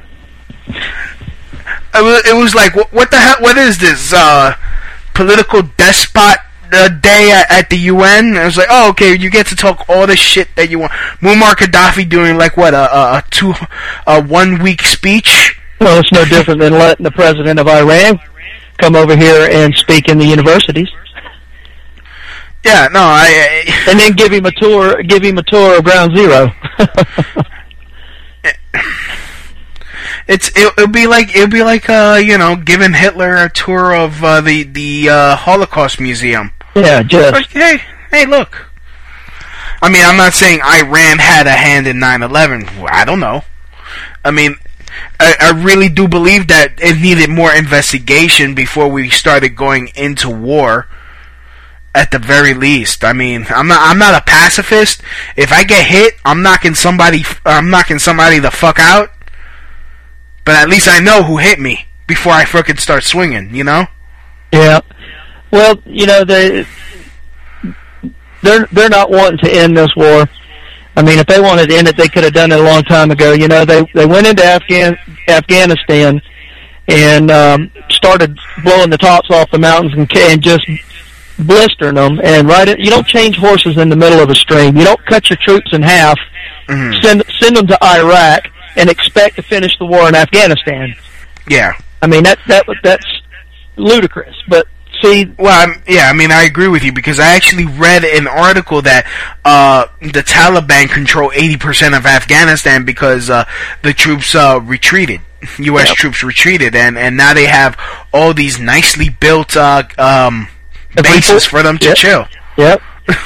It was like, what the hell? What is this? Political despot day at the UN? I was like, oh, okay, you get to talk all the shit that you want. Muammar Gaddafi doing like what, a 1 week speech? Well, it's no different than letting the president of Iran come over here and speak in the universities. Yeah, no, and then give him a tour of Ground Zero. It'll be like giving Hitler a tour of the Holocaust Museum. Yeah, just like, hey, look. I mean, I'm not saying Iran had a hand in 9/11. I don't know. I mean, I really do believe that it needed more investigation before we started going into war. At the very least, I mean, I'm not a pacifist. If I get hit, I'm knocking somebody the fuck out. But at least I know who hit me before I frickin' start swinging, Yeah. Well, they're not wanting to end this war. I mean, if they wanted to end it, they could have done it a long time ago. They went into Afghanistan and started blowing the tops off the mountains and just blistering them, and you don't change horses in the middle of a stream. You don't cut your troops in half, send them to Iraq, and expect to finish the war in Afghanistan. Yeah. I mean, that's ludicrous. But see, well, I agree with you, because I actually read an article that the Taliban control 80% of Afghanistan because the troops retreated. U.S. troops retreated, and now they have all these nicely built bases for them to chill. Yep.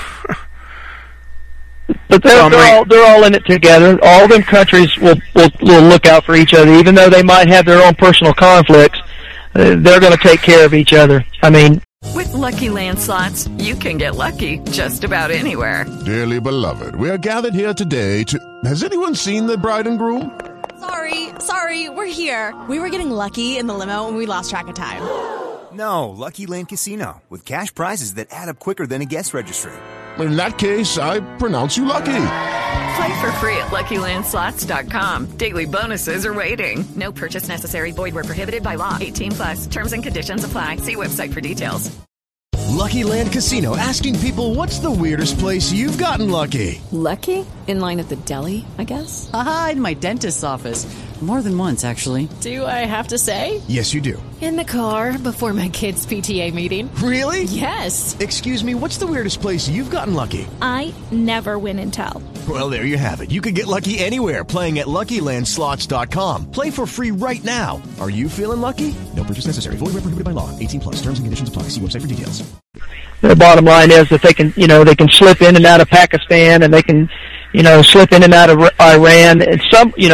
But they're all in it together. All them countries will look out for each other, even though they might have their own personal conflicts. They're going to take care of each other. I mean, with Lucky Land Slots, you can get lucky just about anywhere. Dearly beloved, we are gathered here today to... Has anyone seen the bride and groom? Sorry, we're here. We were getting lucky in the limo and we lost track of time. No, Lucky Land Casino, with cash prizes that add up quicker than a guest registry. In that case, I pronounce you lucky. Play for free at LuckyLandSlots.com. Daily bonuses are waiting. No purchase necessary. Void where prohibited by law. 18+. Terms and conditions apply. See website for details. Lucky Land Casino, asking people, what's the weirdest place you've gotten lucky? Lucky? In line at the deli, I guess? Aha, in my dentist's office. More than once, actually. Do I have to say? Yes, you do. In the car before my kids' PTA meeting. Really? Yes. Excuse me, what's the weirdest place you've gotten lucky? I never win and tell. Well, there you have it. You can get lucky anywhere, playing at LuckyLandSlots.com. Play for free right now. Are you feeling lucky? No purchase necessary. Void where prohibited by law. 18+. Terms and conditions apply. See website for details. The bottom line is that they can slip in and out of Pakistan, and they can, slip in and out of Iran, and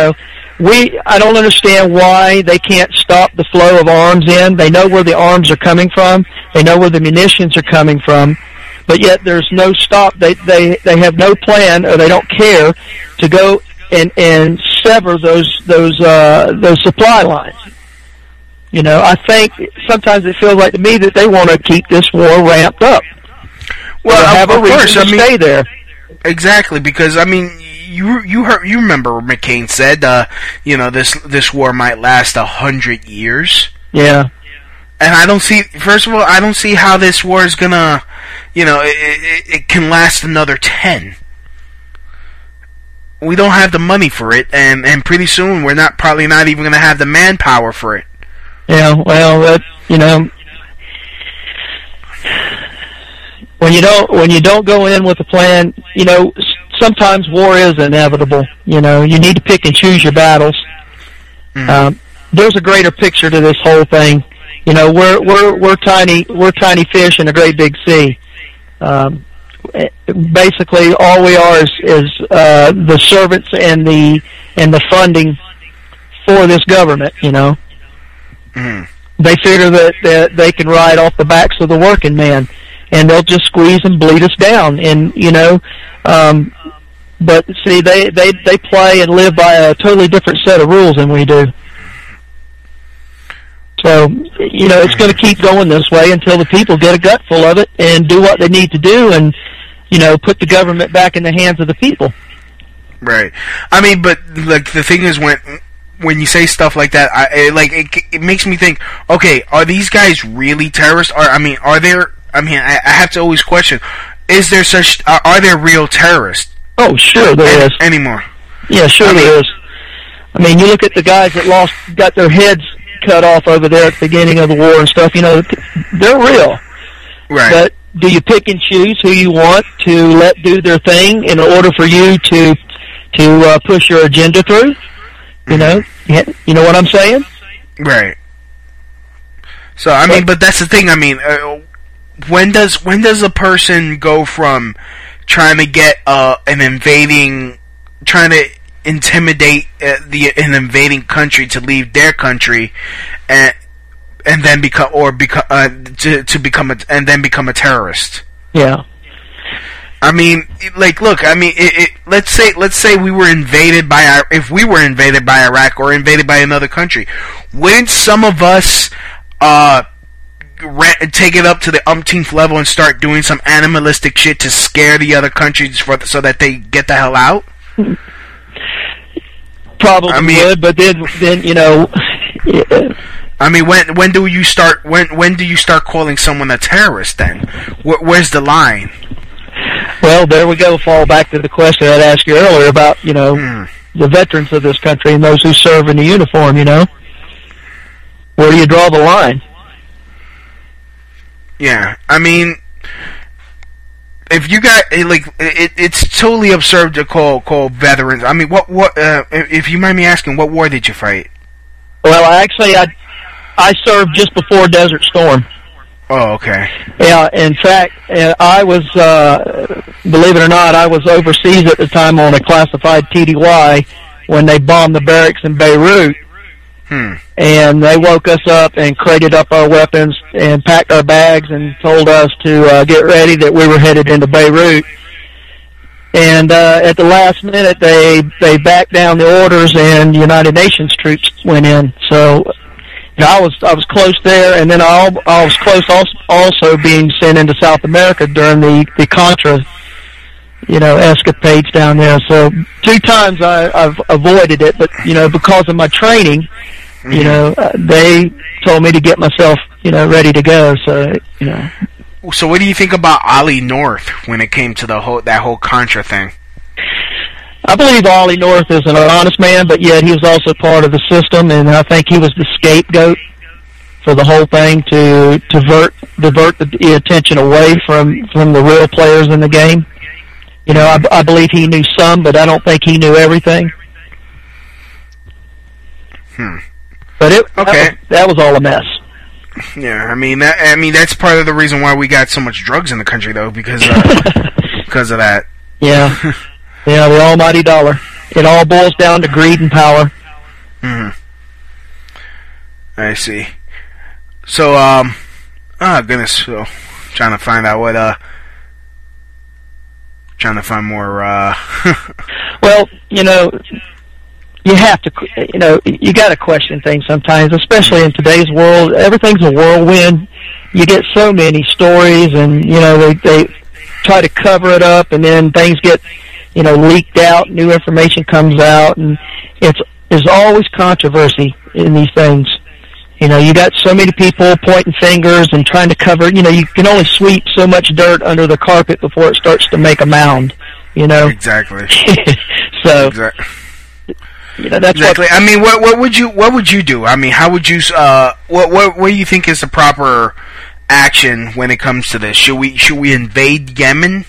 I don't understand why they can't stop the flow of arms in. They know where the arms are coming from. They know where the munitions are coming from. But yet there's no stop. They have no plan, or they don't care to go and sever those supply lines. I think sometimes it feels like to me that they want to keep this war ramped up. Well, have a reason to stay there. Exactly, because you remember what McCain said, this war might last 100 years. Yeah. And I don't see how this war is gonna, it can last another 10. We don't have the money for it, and pretty soon we're probably not even gonna have the manpower for it. Yeah, well, when you don't go in with a plan, sometimes war is inevitable. You need to pick and choose your battles. There's a greater picture to this whole thing. We're tiny fish in a great big sea. Basically, all we are is the servants and the funding for this government. They figure that they can ride off the backs of the working man, and they'll just squeeze and bleed us down. And but see, they play and live by a totally different set of rules than we do. So it's going to keep going this way until the people get a gutful of it and do what they need to do, and put the government back in the hands of the people. Right. I mean, but like the thing is, when you say stuff like that, it makes me think, okay, are these guys really terrorists? I have to always question, are there real terrorists? Oh, sure there is. Anymore. Yeah, sure there is. I mean, you look at the guys that got their heads cut off over there at the beginning of the war and stuff, they're real. Right. But do you pick and choose who you want to let do their thing in order for you to push your agenda through? You know what I'm saying? Right. So but that's the thing. When does a person go from trying to get trying to intimidate an invading country to leave their country, and then become a terrorist? Yeah. Let's say we were invaded by if we were invaded by Iraq or invaded by another country, wouldn't some of us take it up to the umpteenth level and start doing some animalistic shit to scare the other countries so that they get the hell out? Probably would, but then I mean, when do you start calling someone a terrorist? Then, where's the line? Well, there we go. Fall back to the question I'd asked you earlier about the veterans of this country and those who serve in the uniform. Where do you draw the line? Yeah, I mean, if you got it's totally absurd to call veterans. I mean, what? If you mind me asking, what war did you fight? Well, I served just before Desert Storm. Oh, okay. Yeah, in fact, I was, believe it or not, I was overseas at the time on a classified TDY when they bombed the barracks in Beirut. And they woke us up and crated up our weapons and packed our bags and told us to get ready, that we were headed into Beirut. And at the last minute, they backed down the orders, and United Nations troops went in. So I was close there, and then I was close also being sent into South America during the Contra, escapades down there. So 2 times I've avoided it, but because of my training, they told me to get myself ready to go. So So what do you think about Ollie North when it came to that whole Contra thing? I believe Ollie North is an honest man, but yet he was also part of the system, and I think he was the scapegoat for the whole thing to divert the attention away from the real players in the game. I believe he knew some, but I don't think he knew everything. But that was all a mess. Yeah, I mean that's part of the reason why we got so much drugs in the country, though, because of that. Yeah, the almighty dollar. It all boils down to greed and power. I see. So, goodness. So, trying to find out trying to find more. Well, you have to, you got to question things sometimes, especially in today's world. Everything's a whirlwind. You get so many stories, and they try to cover it up, and then things get leaked out. New information comes out, and there's always controversy in these things. You got so many people pointing fingers and trying to cover. You can only sweep so much dirt under the carpet before it starts to make a mound. Exactly. So. Exactly. That's exactly. I mean, what would you do? I mean, how would you? What do you think is the proper action when it comes to this? Should we invade Yemen?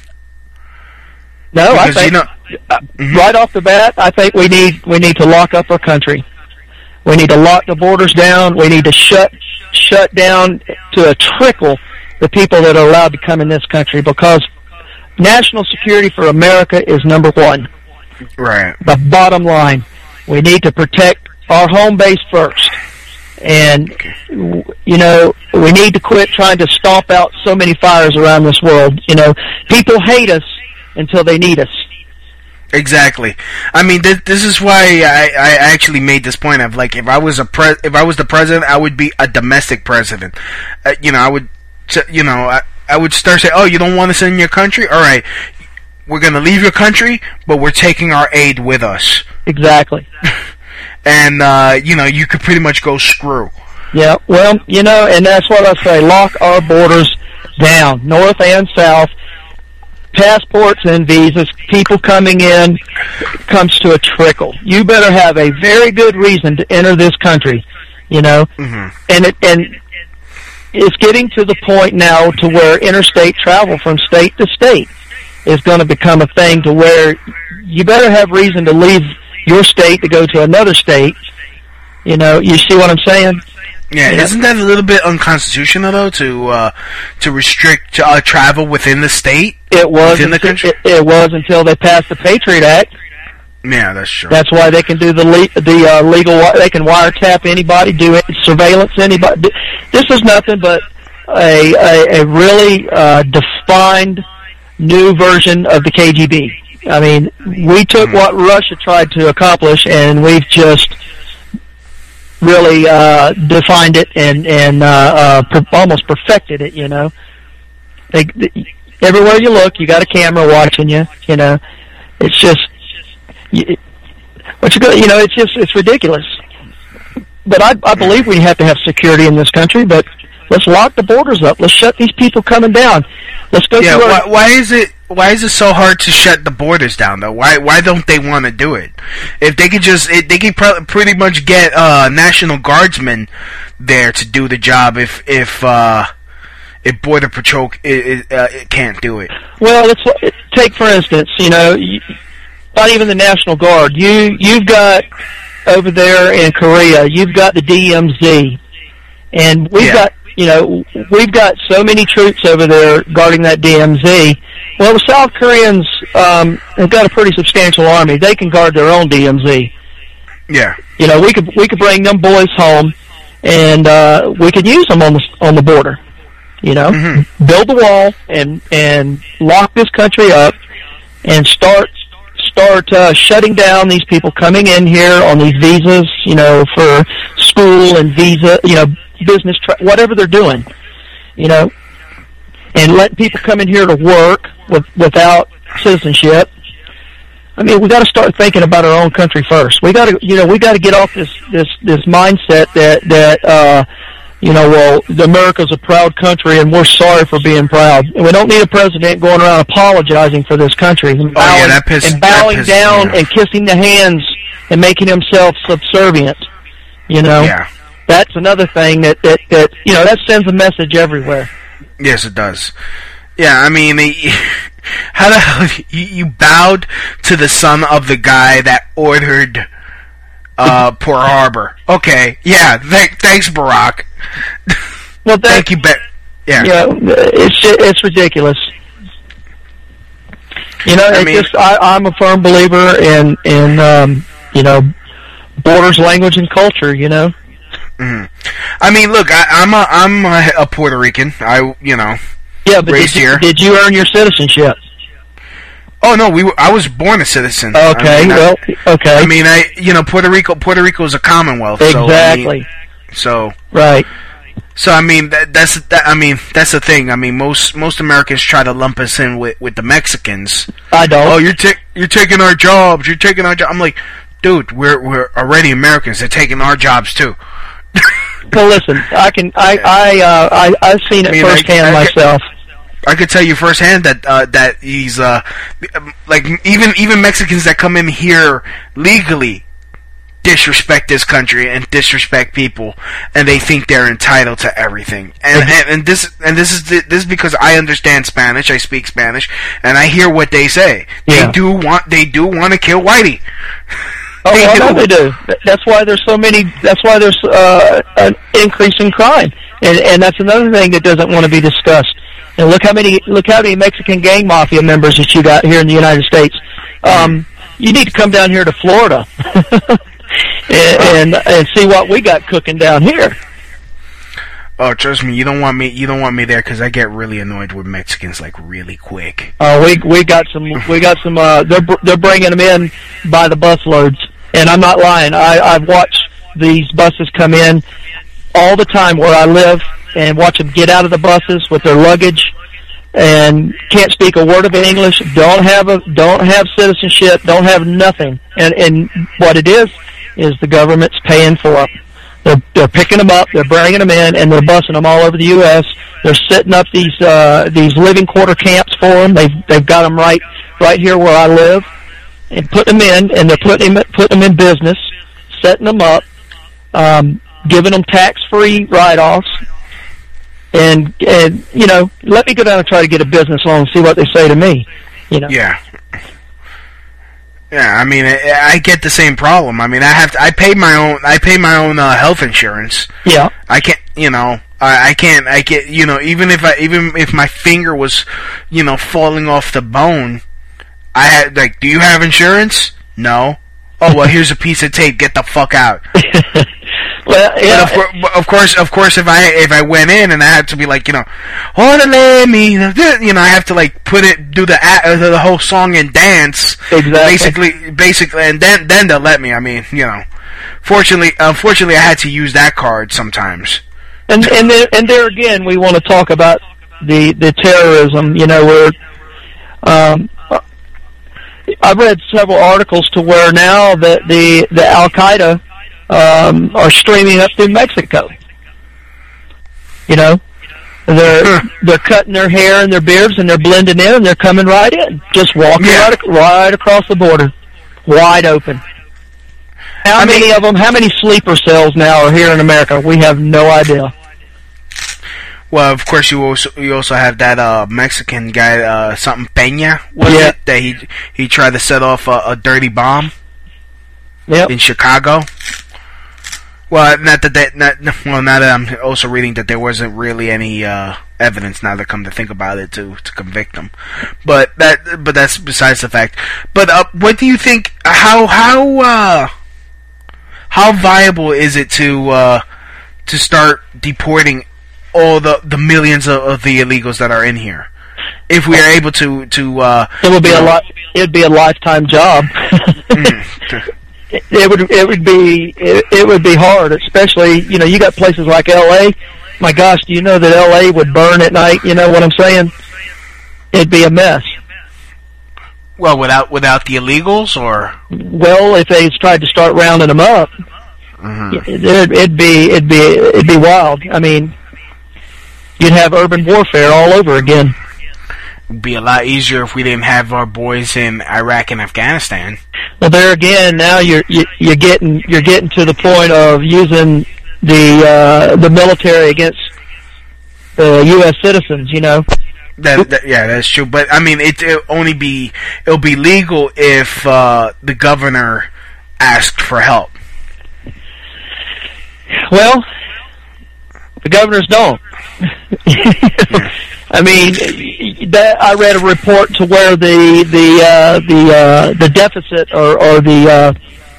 No, because I think right off the bat, I think we need to lock up our country. We need to lock the borders down. We need to shut down to a trickle the people that are allowed to come in this country, because national security for America is number one. Right. The bottom line. We need to protect our home base first. And, we need to quit trying to stomp out so many fires around this world. People hate us until they need us. Exactly. I mean, this is why I actually made this point of, like, if I was the president, I would be a domestic president. I would start saying, oh, you don't want us in your country? All right. We're going to leave your country, but we're taking our aid with us. Exactly. And, you could pretty much go screw. Yeah, well, and that's what I say. Lock our borders down, north and south. Passports and visas, people coming in, comes to a trickle. You better have a very good reason to enter this country, And it's getting to the point now to where interstate travel from state to state is going to become a thing, to where you better have reason to leave your state to go to another state. You see what I'm saying? Yeah, isn't that a little bit unconstitutional, though, to restrict travel within the state? It was within the country. It was until they passed the Patriot Act. Yeah, that's true. That's why they can do the legal. They can wiretap anybody, do surveillance anybody. This is nothing but a really defined new version of the KGB. I mean, we took what Russia tried to accomplish, and we've just really defined it and almost perfected it. Everywhere you look, you got a camera watching you. It's just it's ridiculous. I believe we have to have security in this country, but let's lock the borders up. Let's shut these people coming down. Let's go through why is it so hard to shut the borders down though? Why don't they want to do it? If they could pretty much get National Guardsmen there to do the job if Border Patrol it can't do it. Well, take for instance, not even the National Guard. You've got over there in Korea, you've got the DMZ, and we've got so many troops over there guarding that DMZ. Well, the South Koreans have got a pretty substantial army. They can guard their own DMZ. Yeah. We could bring them boys home, and we could use them on the border. Build the wall and lock this country up, and start shutting down these people coming in here on these visas, for school and visa, business, whatever they're doing, and letting people come in here to work without citizenship. I mean, we got to start thinking about our own country first. We got to get off this mindset that America's a proud country and we're sorry for being proud. And we don't need a president going around apologizing for this country and bowing down and kissing the hands and making himself subservient. Yeah. That's another thing that sends a message everywhere. Yes, it does. Yeah, I mean, how the hell you bowed to the son of the guy that ordered Pearl Harbor? Okay, yeah, thanks, Barack. Well, thank you, yeah. It's ridiculous. I'm a firm believer in borders, language, and culture. Mm-hmm. I mean, look, I'm a Puerto Rican. Yeah, but did you earn your citizenship? Oh no, I was born a citizen. Okay, okay. I mean, Puerto Rico is a commonwealth. Exactly. So right. So I mean, that's the thing. I mean, most Americans try to lump us in with the Mexicans. I don't. Oh, you're taking our jobs. You're taking our jobs. I'm like, dude, we're already Americans. They're taking our jobs too. Well, listen, I've seen it firsthand myself. I could tell you firsthand that he's like even Mexicans that come in here legally disrespect this country and disrespect people, and they think they're entitled to everything. And this is because I understand Spanish. I speak Spanish, and I hear what they say. Yeah. They do want to kill Whitey. Oh, I know they do. That's why there's so many. That's why there's an increase in crime, and that's another thing that doesn't want to be discussed. And look how many Mexican gang mafia members that you got here in the United States. You need to come down here to Florida and see what we got cooking down here. Oh, trust me, you don't want me there because I get really annoyed with Mexicans like really quick. Oh, we got some. They're bringing them in by the busloads, and I'm not lying. I've watched these buses come in all the time where I live, and watch them get out of the buses with their luggage, and can't speak a word of English. Don't have citizenship. Don't have nothing. And what it is the government's paying for them. They're picking them up, they're bringing them in, and they're busing them all over the U.S. They're setting up these living quarter camps for them. They've got them right here where I live, and putting them in, and they're putting them in business, setting them up, giving them tax-free write-offs, and let me go down and try to get a business loan and see what they say to me. Yeah. Yeah, I mean, I get the same problem. I mean, I pay my own health insurance. Yeah. I can't, even if my finger was, falling off the bone, I had, like, do you have insurance? No. Oh, well, here's a piece of tape. Get the fuck out. Well, yeah. But of course, if I went in and I had to be like, orale me, I have to like do the whole song and dance. Exactly. Basically, and then they'll let me. I mean, unfortunately, I had to use that card sometimes. And there again, we want to talk about the terrorism. Where I've read several articles to where now that the Al Qaeda are streaming up through Mexico. You know, they're cutting their hair and their beards, and they're blending in, and they're coming right in, just walking right across the border, wide open. How many of them? How many sleeper cells now are here in America? We have no idea. Well, of course, you also have that Mexican guy, something Peña, was it? That he tried to set off a dirty bomb in Chicago. Well, now that I'm also reading that there wasn't really any evidence, now that come to think about it, to convict him. But that's besides the fact. But what do you think? How viable is it to start deporting all the millions of the illegals that are in here? If we are able to it would be it'd be a lifetime job. It would be hard, especially, you know, you got places like L.A. My gosh, do you know that L.A. would burn at night? You know what I'm saying? It'd be a mess. Well, without the illegals, or? Well, if they tried to start rounding them up, it'd be wild. I mean, you'd have urban warfare all over again. It'd be a lot easier if we didn't have our boys in Iraq and Afghanistan. Well, there again, now you're getting to the point of using the military against U.S. citizens. You know. That's true. But I mean, it'll be legal if the governor asked for help. Well, the governors don't. I mean, I read a report to where the deficit or the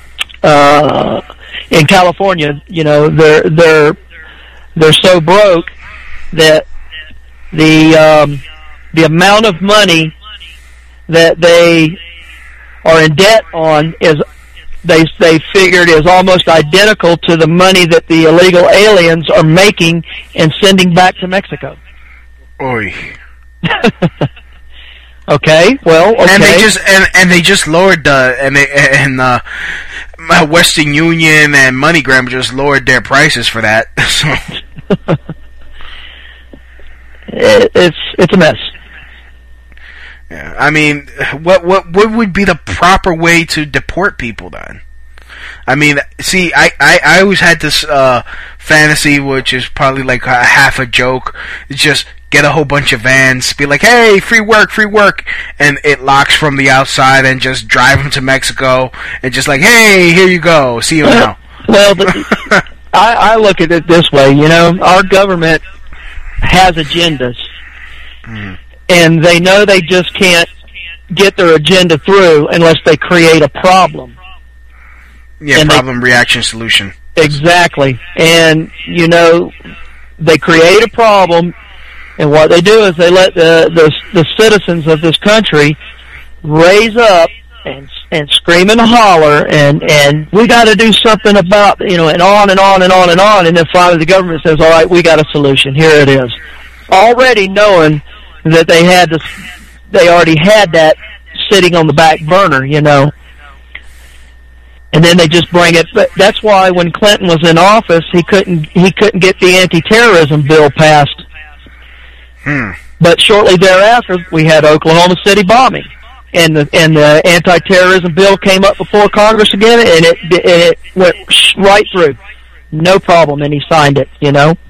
in California, you know, they're so broke that the amount of money that they are in debt on is they figured is almost identical to the money that the illegal aliens are making and sending back to Mexico. Oy. Okay. Well. Okay. And they just lowered Western Union and MoneyGram just lowered their prices for that. So it's a mess. Yeah. I mean, what would be the proper way to deport people then? I mean, see, I always had this fantasy, which is probably like a half a joke. It's just get a whole bunch of vans, be like, hey, free work, and it locks from the outside, and just drive them to Mexico, and just like, hey, here you go, see you now. Well, I look at it this way, you know, our government has agendas, and they know they just can't get their agenda through unless they create a problem. Yeah, and problem, reaction, solution. Exactly. And, you know, they create a problem, and what they do is they let the citizens of this country raise up and scream and holler, and we got to do something about, you know, and on and on and on and on, and then finally the government says, all right, we got a solution. Here it is. Already knowing that they already had that sitting on the back burner, you know. And then they just bring it. But that's why when Clinton was in office, he couldn't get the anti-terrorism bill passed. But shortly thereafter, we had Oklahoma City bombing, and the anti-terrorism bill came up before Congress again, and it went right through, no problem, and he signed it. You know.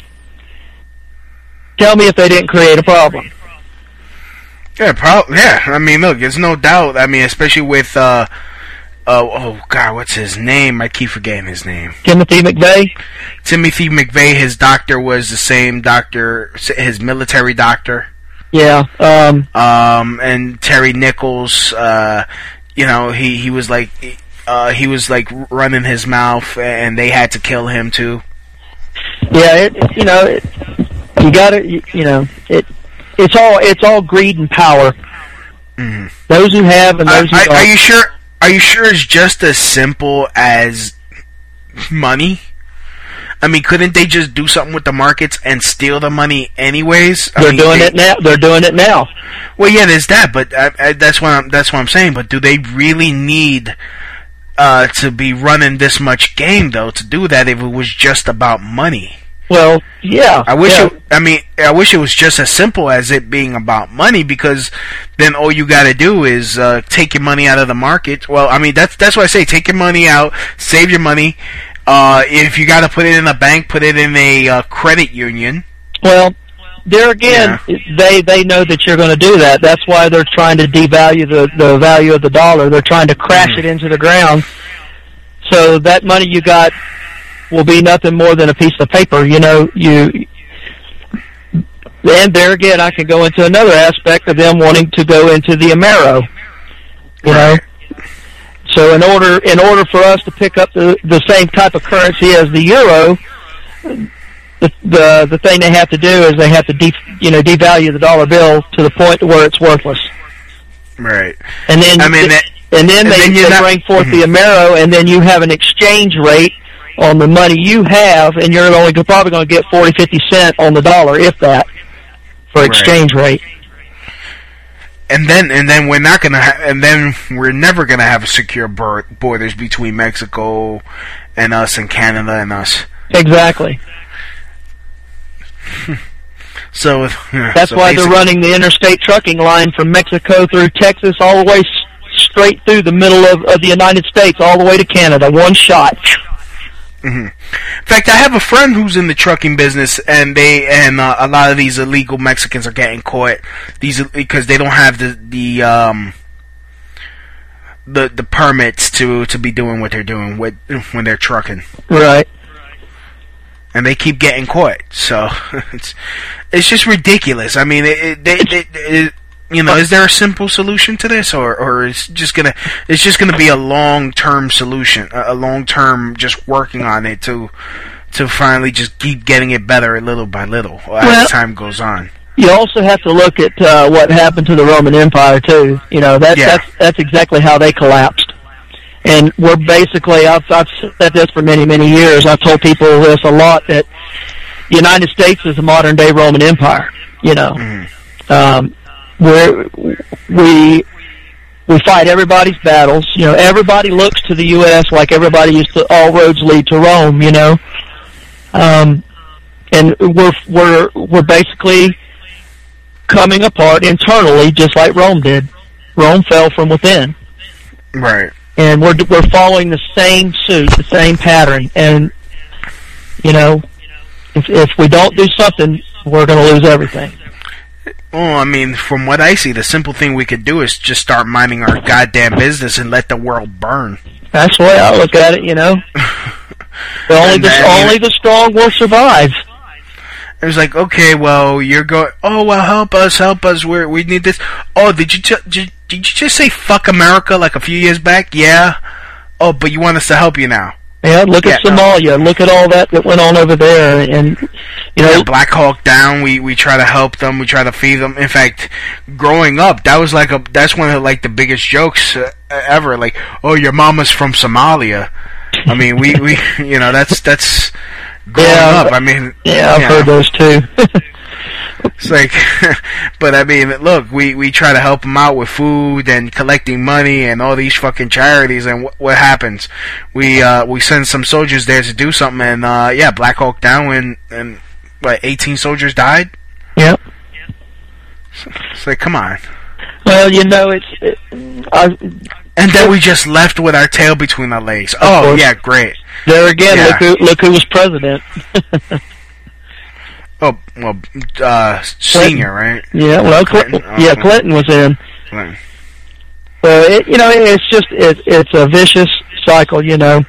Tell me if they didn't create a problem. Yeah, I mean, look, there's no doubt. I mean, especially with oh God, what's his name? I keep forgetting his name. Timothy McVeigh. Timothy McVeigh. His doctor was the same doctor, his military doctor. Yeah. And Terry Nichols. You know, he was like running his mouth, and they had to kill him too. Yeah, you got to, you know, it's all greed and power. Mm-hmm. Those who have and those who don't. Are you sure it's just as simple as money? I mean, couldn't they just do something with the markets and steal the money anyways? They're doing it now. They're doing it now. Well, yeah, there's that, but that's what I'm saying. But do they really need to be running this much game though, to do that if it was just about money. Well, yeah. I wish it was just as simple as it being about money, because then all you got to do is take your money out of the market. Well, I mean that's what I say. Take your money out, save your money. If you got to put it in a bank, put it in a credit union. Well, there again, they know that you're going to do that. That's why they're trying to devalue the value of the dollar. They're trying to crash it into the ground. So that money you got will be nothing more than a piece of paper. You know, and there again, I can go into another aspect of them wanting to go into the Amero. You know, so in order for us to pick up the same type of currency as the euro, the thing they have to do is they have to devalue the dollar bill to the point where it's worthless. Right. And then they bring forth the Amero, and then you have an exchange rate on the money you have, and you're probably going to get 40, 50 cents on the dollar, if that, for exchange rate. And then we're not gonna we're never gonna have secure borders between Mexico and us, and Canada and us. Exactly. So that's why they're running the interstate trucking line from Mexico through Texas all the way straight through the middle of the United States, all the way to Canada, one shot. Mm-hmm. In fact, I have a friend who's in the trucking business, and a lot of these illegal Mexicans are getting caught because they don't have the permits to be doing what they're doing when they're trucking. Right. And they keep getting caught, so it's just ridiculous. I mean, is there a simple solution to this, or it's just gonna be a long-term solution, a long-term just working on it to finally just keep getting it better little by little as time goes on. You also have to look at what happened to the Roman Empire too. You know, that's exactly how they collapsed. And we're basically, I've said this for many, many years. I've told people this a lot, that the United States is a modern day Roman Empire. You know, where we fight everybody's battles. You know, everybody looks to the U.S. like everybody used to. All roads lead to Rome. You know, and we're basically coming apart internally, just like Rome did. Rome fell from within. Right. And we're following the same suit, the same pattern. And you know, if we don't do something, we're going to lose everything. Well, I mean, from what I see, the simple thing we could do is just start minding our goddamn business and let the world burn. That's the way I look at it, you know. Only the strong will survive. It was like, okay, well, you're going. Oh, well, help us. We need this. Oh, did you just say fuck America like a few years back? Yeah. Oh, but you want us to help you now? Yeah. Look at Somalia. Look at all that went on over there, and you know, Black Hawk Down. We try to help them. We try to feed them. In fact, growing up, that's one of the biggest jokes ever. Like, oh, your mama's from Somalia. I mean, we you know, that's. Growing up, I mean... Yeah, I've heard those too. It's like... But, I mean, look, we try to help them out with food and collecting money and all these fucking charities, and what happens? We send some soldiers there to do something, and, Black Hawk Down, and 18 soldiers died? Yep. It's like, come on. Well, you know, and then we just left with our tail between our legs. Oh, yeah, great. There again, look who was president. Oh, well, Senior, right? Yeah, well, Clinton. Clinton was in. Right. So it's a vicious cycle, you know.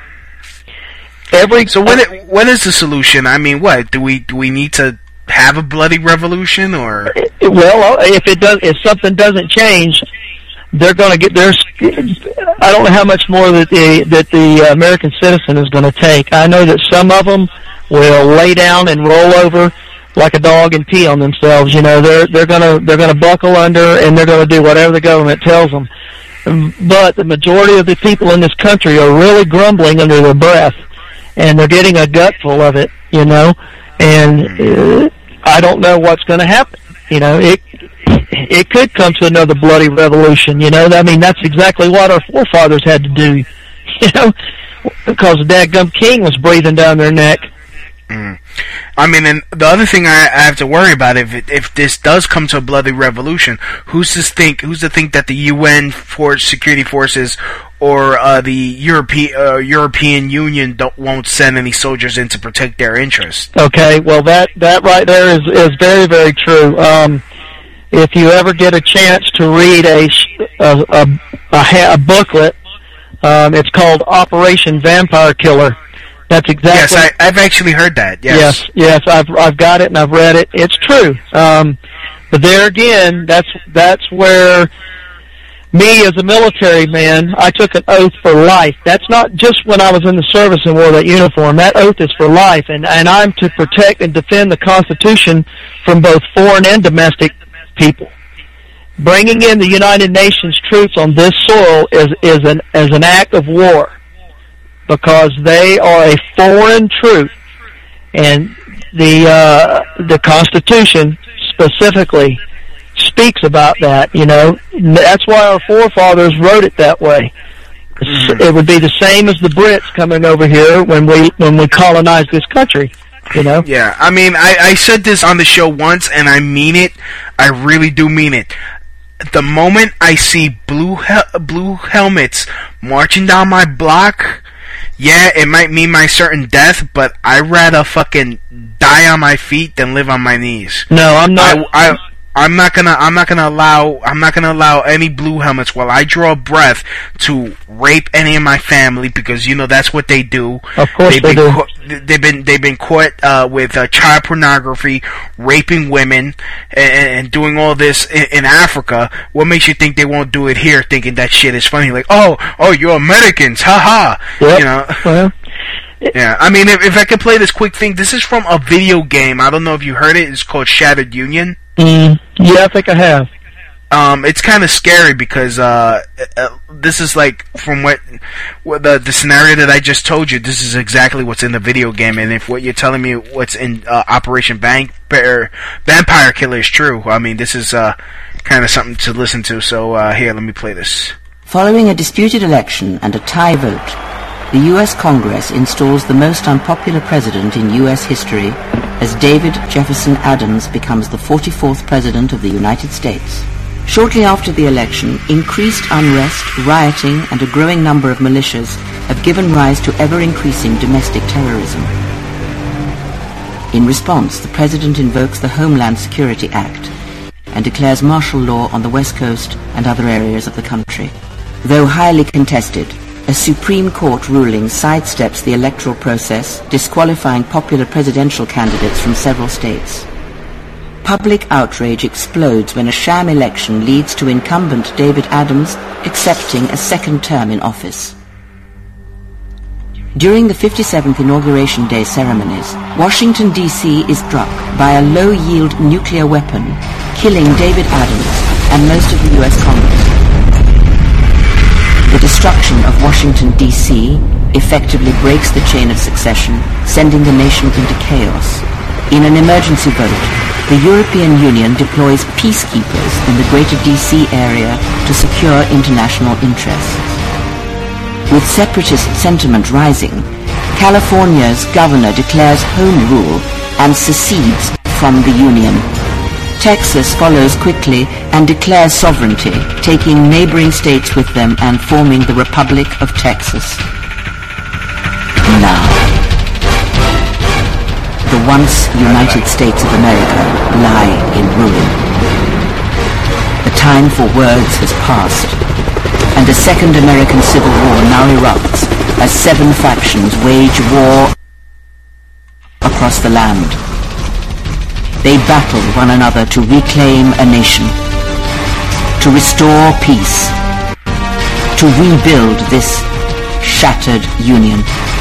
So when is the solution? I mean, what do we need to have a bloody revolution, or? Well, if something doesn't change, they're going to get theirs. I don't know how much more that the American citizen is going to take. I know that some of them will lay down and roll over like a dog and pee on themselves. You know, they're going to buckle under, and they're going to do whatever the government tells them. But the majority of the people in this country are really grumbling under their breath, and they're getting a gutful of it. You know, and I don't know what's going to happen. You know, it could come to another bloody revolution, you know. I mean, that's exactly what our forefathers had to do, because the dadgum king was breathing down their neck. I mean, and the other thing I have to worry about, if this does come to a bloody revolution, who's to think that the UN security forces or the European Union won't send any soldiers in to protect their interests? Okay, well that right there is very, very true. If you ever get a chance to read a booklet, it's called Operation Vampire Killer. That's exactly. Yes, I've actually heard that. Yes. Yes, I've got it and I've read it. It's true. But there again, that's where me as a military man, I took an oath for life. That's not just when I was in the service and wore that uniform. That oath is for life, and I'm to protect and defend the Constitution from both foreign and domestic people. Bringing in the United Nations troops on this soil is an act of war, because they are a foreign troop, and the Constitution specifically speaks about that. That's why our forefathers wrote it that way. It would be the same as the Brits coming over here when we colonized this country. Yeah, I mean, I said this on the show once, and I mean it. I really do mean it. The moment I see blue helmets marching down my block, yeah, it might mean my certain death, but I'd rather fucking die on my feet than live on my knees. No, I'm not. I'm not gonna allow any blue helmets while I draw breath to rape any of my family, because that's what they do. Of course they do. They've been caught with child pornography, raping women, and doing all this in Africa. What makes you think they won't do it here? Thinking that shit is funny, like oh, you're Americans, haha. Yep. Well, yeah, I mean, if I could play this quick thing, this is from a video game. I don't know if you heard it. It's called Shattered Union. Yeah, I think I have. It's kind of scary because this is like from what the scenario that I just told you. This is exactly what's in the video game, and if what you're telling me what's in Operation Vampire Killer is true, I mean, this is kind of something to listen to. So here, let me play this. Following a disputed election and a tie vote, the U.S. Congress installs the most unpopular president in U.S. history as David Jefferson Adams becomes the 44th President of the United States. Shortly after the election, increased unrest, rioting, and a growing number of militias have given rise to ever-increasing domestic terrorism. In response, the President invokes the Homeland Security Act and declares martial law on the West Coast and other areas of the country. Though highly contested, a Supreme Court ruling sidesteps the electoral process, disqualifying popular presidential candidates from several states. Public outrage explodes when a sham election leads to incumbent David Adams accepting a second term in office. During the 57th Inauguration Day ceremonies, Washington, D.C. is struck by a low-yield nuclear weapon, killing David Adams and most of the U.S. Congress. The destruction of Washington, D.C. effectively breaks the chain of succession, sending the nation into chaos. In an emergency vote, the European Union deploys peacekeepers in the greater D.C. area to secure international interests. With separatist sentiment rising, California's governor declares home rule and secedes from the Union. Texas follows quickly and declares sovereignty, taking neighboring states with them and forming the Republic of Texas. Now, the once United States of America lie in ruin. The time for words has passed, and a second American Civil War now erupts as 7 factions wage war across the land. They battle one another to reclaim a nation, to restore peace, to rebuild this shattered union.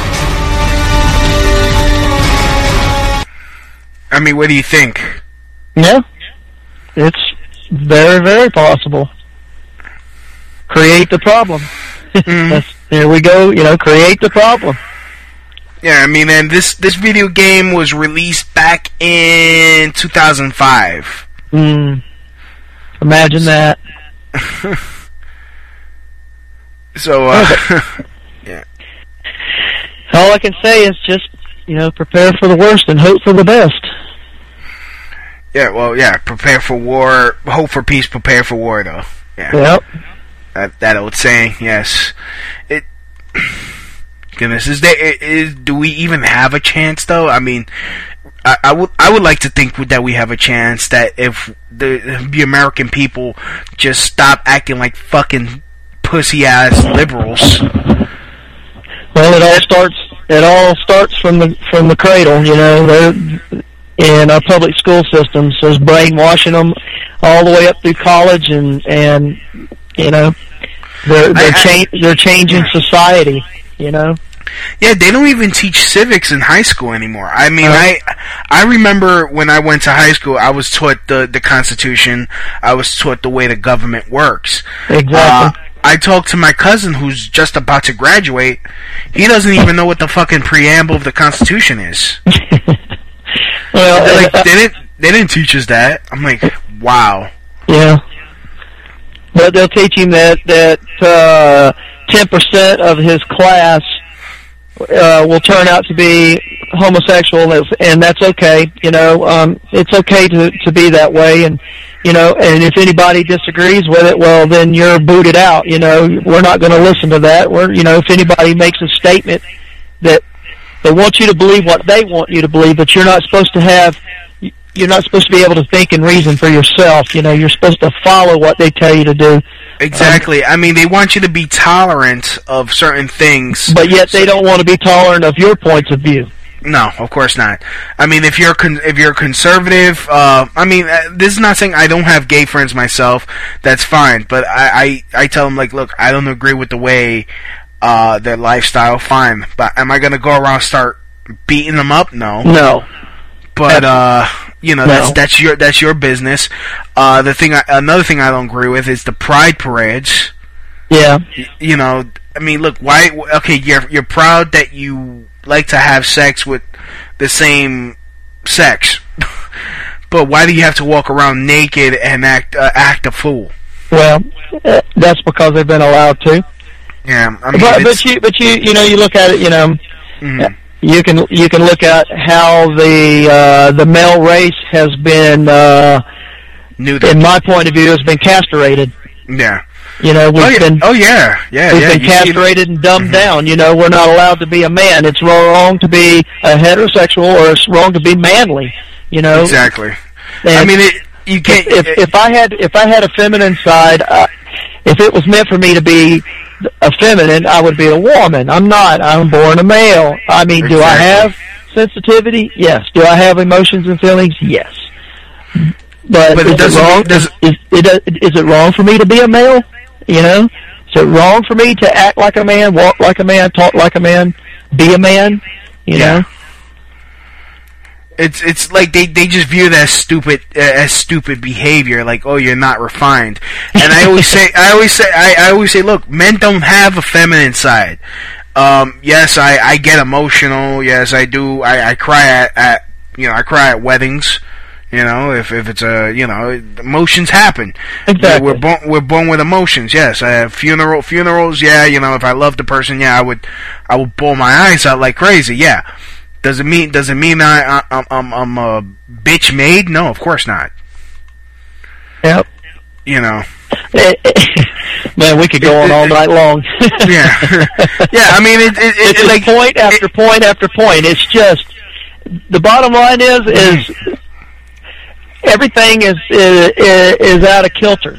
I mean, what do you think? Yeah, it's very, very possible. Create the problem. There we go, create the problem. Yeah, I mean, and this video game was released back in 2005. Imagine that. So, yeah. All I can say is just, prepare for the worst and hope for the best. Yeah, well, yeah, prepare for war, hope for peace, prepare for war, though. Yeah. Yep. That old saying, yes. Goodness, do we even have a chance, though? I mean, I would like to think that we have a chance, that if the American people just stop acting like fucking pussy-ass liberals. Well, it all starts from the cradle, They're in our public school systems, so it's brainwashing them all the way up through college, and they're changing society, Yeah, they don't even teach civics in high school anymore. I mean, I remember when I went to high school, I was taught the Constitution. I was taught the way the government works. Exactly. I talked to my cousin who's just about to graduate. He doesn't even know what the fucking preamble of the Constitution is. Well, they didn't teach us that. I'm like, wow. Yeah. But they'll teach him that 10% of his class will turn out to be homosexual, and that's okay. It's okay to be that way, and and if anybody disagrees with it, well, then you're booted out. We're not going to listen to that. If anybody makes a statement that they want you to believe what they want you to believe, but you're not supposed to be able to think and reason for yourself. You're supposed to follow what they tell you to do. Exactly. I mean, they want you to be tolerant of certain things, but yet they don't want to be tolerant of your points of view. No, of course not. I mean, if you're conservative, this is not saying I don't have gay friends myself. That's fine, but I tell them, like, look, I don't agree with the way their lifestyle. Fine, but am I gonna go around and start beating them up? No. No. But that's your business. Another thing I don't agree with is the pride parades. Yeah. I mean, look, why? Okay, you're proud that you like to have sex with the same sex, but why do you have to walk around naked and act a fool? Well, that's because they've been allowed to. Yeah, I mean, but you look at it, You can look at how the male race has been, in my point of view, has been castrated. Yeah. We've been castrated and dumbed down. We're not allowed to be a man. It's wrong to be a heterosexual, or it's wrong to be manly. Exactly. And I mean, you can't. If I had a feminine side, if it was meant for me to be a feminine, I would be a woman. I'm not. I'm born a male. I mean, do I have sensitivity? Yes. Do I have emotions and feelings? Yes. But is it wrong for me to be a male? Is it wrong for me to act like a man, walk like a man, talk like a man, be a man? You know? It's like they just view that as stupid behavior. Like, oh, you're not refined. And I always say, look, men don't have a feminine side. Yes, I get emotional. Yes, I do. I cry I cry at weddings. If it's emotions happen. Exactly. We're born with emotions. Yes, I have funerals. Yeah, if I love the person, yeah, I would bawl my eyes out like crazy. Yeah. Does it mean I'm a bitch made? No, of course not. Yep. Man, we could go on all night long. Yeah. Yeah, I mean, it's like point after point after point. It's just, the bottom line is everything is out of kilter.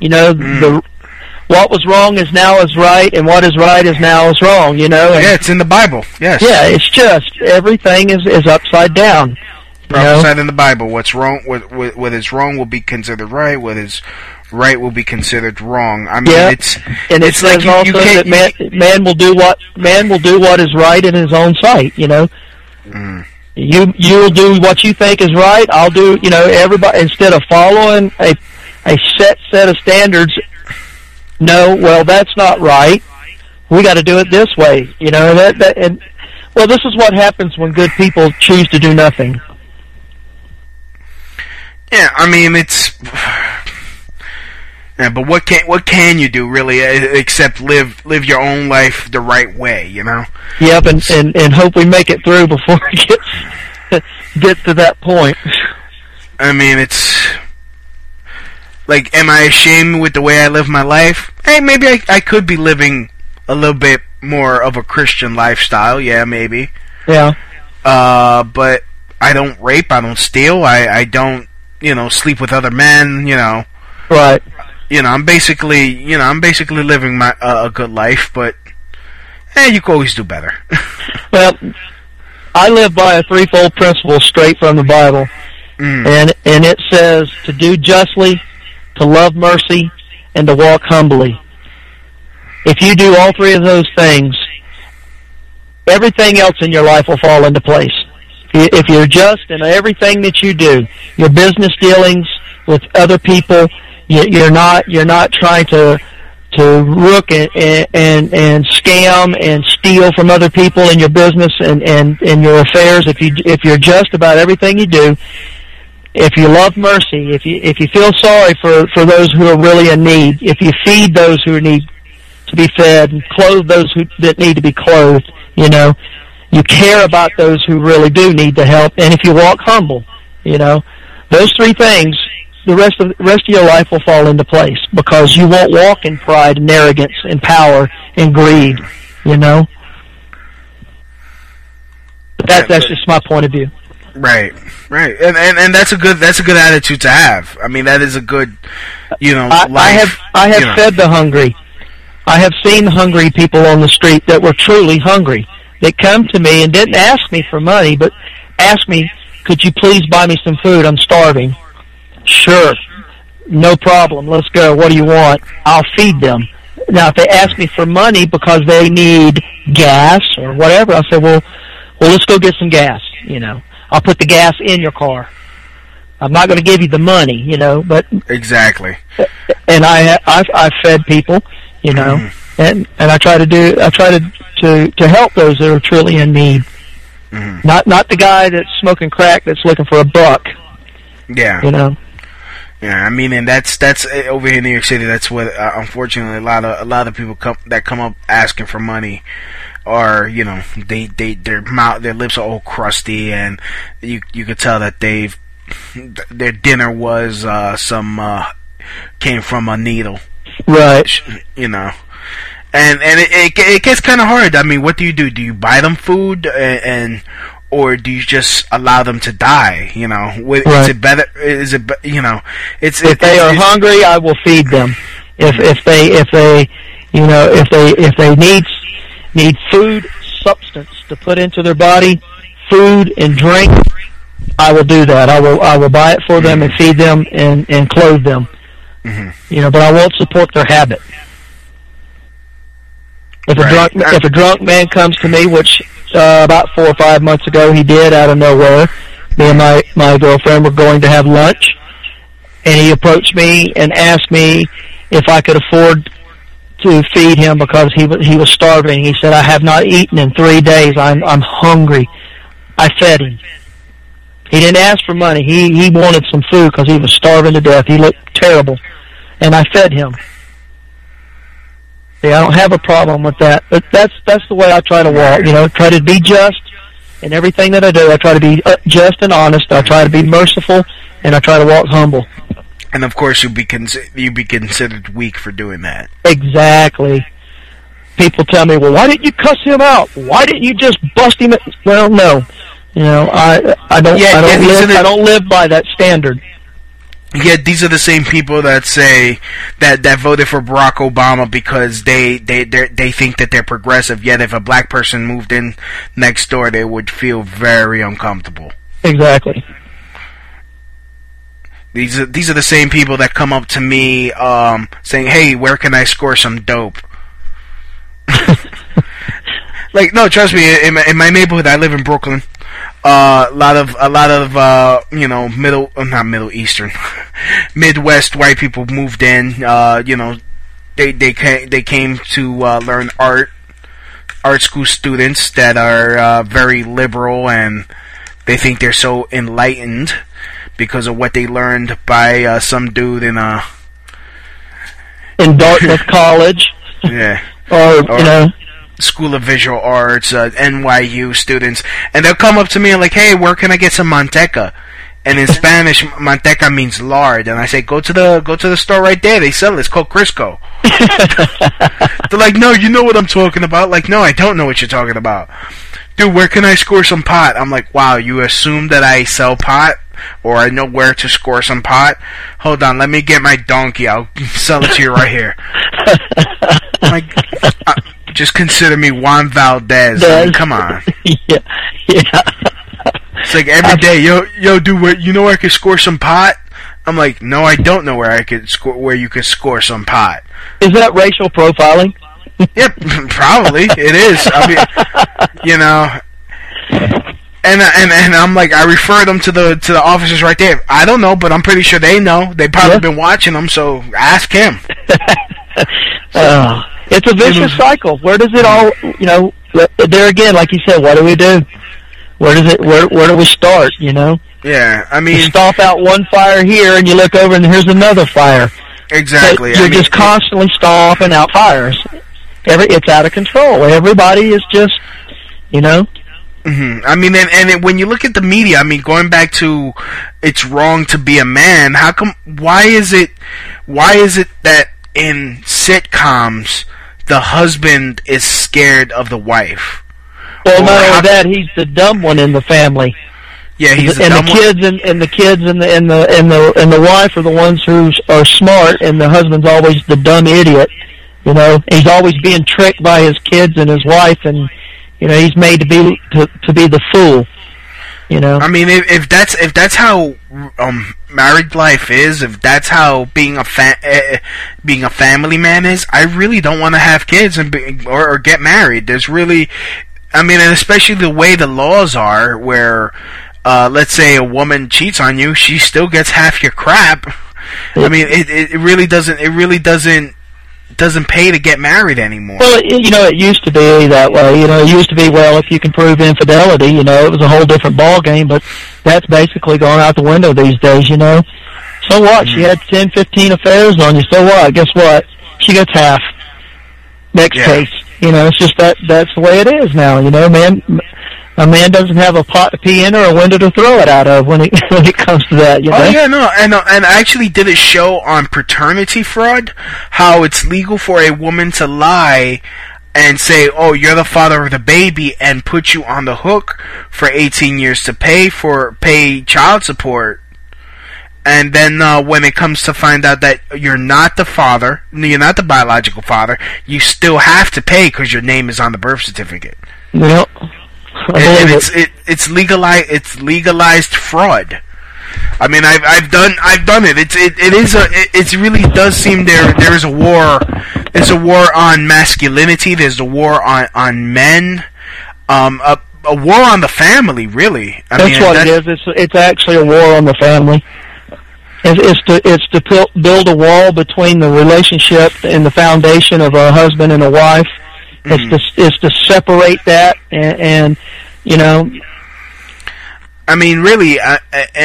What was wrong is now is right, and what is right is now is wrong. Yeah, it's in the Bible. Yes. Yeah, it's just everything is upside down. Prophesied in the Bible. What's wrong? What is wrong will be considered right. What is right will be considered wrong. I mean, it's like also that man will do what is right in his own sight. You'll do what you think is right. I'll do. Everybody, instead of following a set of standards. No, well, that's not right. We got to do it this way. This is what happens when good people choose to do nothing. Yeah, I mean, it's Yeah, but what can you do really except live your own life the right way, you know? Yep, and hope we make it through before it gets to that point. I mean, it's like, am I ashamed with the way I live my life? Hey, maybe I could be living a little bit more of a Christian lifestyle. Yeah, maybe. Yeah. But I don't rape. I don't steal. I don't, sleep with other men. Right. I'm basically living my a good life. But you can always do better. Well, I live by a threefold principle straight from the Bible, and it says to do justly, to love mercy, and to walk humbly. If you do all three of those things, everything else in your life will fall into place. If you're just in everything that you do, your business dealings with other people, you're not trying to rook and scam and steal from other people in your business and in your affairs. If you're just about everything you do, if you love mercy, if you feel sorry for those who are really in need, if you feed those who need to be fed and clothe those that need to be clothed, you care about those who really do need the help, and if you walk humble, those three things, the rest of your life will fall into place because you won't walk in pride and arrogance and power and greed, But that's just my point of view. Right, and that's a good attitude to have. I mean, that is a good, life. I have fed the hungry. I have seen hungry people on the street that were truly hungry. That come to me and didn't ask me for money, but asked me, "Could you please buy me some food? I'm starving." Sure, no problem. Let's go. What do you want? I'll feed them. Now, if they ask me for money because they need gas or whatever, I say, well, let's go get some gas. I'll put the gas in your car. I'm not going to give you the money, but exactly. And I've fed people, and I try to help those that are truly in need. Not the guy that's smoking crack that's looking for a buck. Yeah. Yeah, I mean, and that's over here in New York City. That's what unfortunately a lot of people that come up asking for money are, their lips are all crusty, and you could tell that their dinner was came from a needle. Right. And it gets kind of hard. I mean, what do? Do you buy them food or do you just allow them to die? Right. Is it better? If they are hungry, I will feed them. If they need food, substance to put into their body, food and drink, I will do that. I will buy it for them and feed them and clothe them. But I won't support their habit. If a drunk man comes to me, which about 4 or 5 months ago he did out of nowhere, me and my girlfriend were going to have lunch, and he approached me and asked me if I could afford to feed him because he was starving. He said, "I have not eaten in 3 days. I'm hungry." I fed him. He didn't ask for money. He wanted some food because he was starving to death. He looked terrible, and I fed him. See, I don't have a problem with that, but that's the way I try to walk. Try to be just in everything that I do. I try to be just and honest. I try to be merciful, and I try to walk humble. And of course, you'd be considered weak for doing that. Exactly. People tell me, "Well, why didn't you cuss him out? Why didn't you just bust him?" Well, no. I don't live by that standard. Yet these are the same people that say that voted for Barack Obama because they think that they're progressive. Yet if a black person moved in next door, they would feel very uncomfortable. Exactly. These are the same people that come up to me saying, "Hey, where can I score some dope?" Like, no, trust me. In my neighborhood, I live in Brooklyn. A lot of not Middle Eastern, Midwest white people moved in. They came to learn art school students that are very liberal, and they think they're so enlightened because of what they learned by some dude in a in Dartmouth College. Yeah. Or you know, School of Visual Arts, NYU students, and they'll come up to me and like, hey, where can I get some manteca? And in Spanish, manteca means lard, and I say, go to the store right there. They sell it. It's called Crisco. They're like, no, you know what I'm talking about. Like, no, I don't know what you're talking about. Dude, where can I score some pot? I'm like, wow, you assume that I sell pot? Or I know where to score some pot? Hold on, let me get my donkey. I'll sell it to you right here. Like, just consider me Juan Valdez. I mean, come on. Yeah. It's like every day, yo, dude, you know where I could score some pot? I'm like, no, I don't know where you could score some pot. Is that racial profiling? Yep, probably it is. I mean, you know, and I'm like, I refer them to the officers right there. I don't know, but I'm pretty sure they know. They probably been watching them, so ask him. It's a vicious cycle. Where does it all? You know, there again, like you said, what do we do? Where do we start? You know? Yeah, I mean, you stomp out one fire here, and you look over, and here's another fire. Exactly. You're just constantly stomping out fires. It's out of control. Everybody is just, you know. Mm-hmm. I mean, and when you look at the media, I mean, going back to it's wrong to be a man. How come? Why is it that in sitcoms the husband is scared of the wife? Well, not only that, he's the dumb one in the family. Yeah, he's the dumb one. And the kids and the wife are the ones who are smart, and the husband's always the dumb idiot. You know, he's always being tricked by his kids and his wife, and you know he's made to be the fool. You know, I mean, if that's how married life is, if that's how being a family man is, I really don't want to have kids or get married. There's really, I mean, and especially the way the laws are, where let's say a woman cheats on you, she still gets half your crap. I mean, it really doesn't pay to get married anymore. Well, you know, it used to be that way. You know, it used to be, well, if you can prove infidelity, you know, it was a whole different ball game, but that's basically gone out the window these days, you know. So what? She had 10, 15 affairs on you. So what? Guess what? She gets half. Next case. You know, it's just that's the way it is now, you know, man. A man doesn't have a pot to pee in or a window to throw it out of when it comes to that, you know? Oh, yeah, no, and I actually did a show on paternity fraud, how it's legal for a woman to lie and say, oh, you're the father of the baby, and put you on the hook for 18 years to pay child support. And then when it comes to find out that you're not the father, you're not the biological father, you still have to pay because your name is on the birth certificate. Yep. And it's legalized fraud. I mean, I've done it. It really does seem there is a war. There's a war on masculinity. There's a war on men. A war on the family, really. That's what it is. It's actually a war on the family. It's to build a wall between the relationship and the foundation of a husband and a wife. It's to separate that and you know. I mean, really, I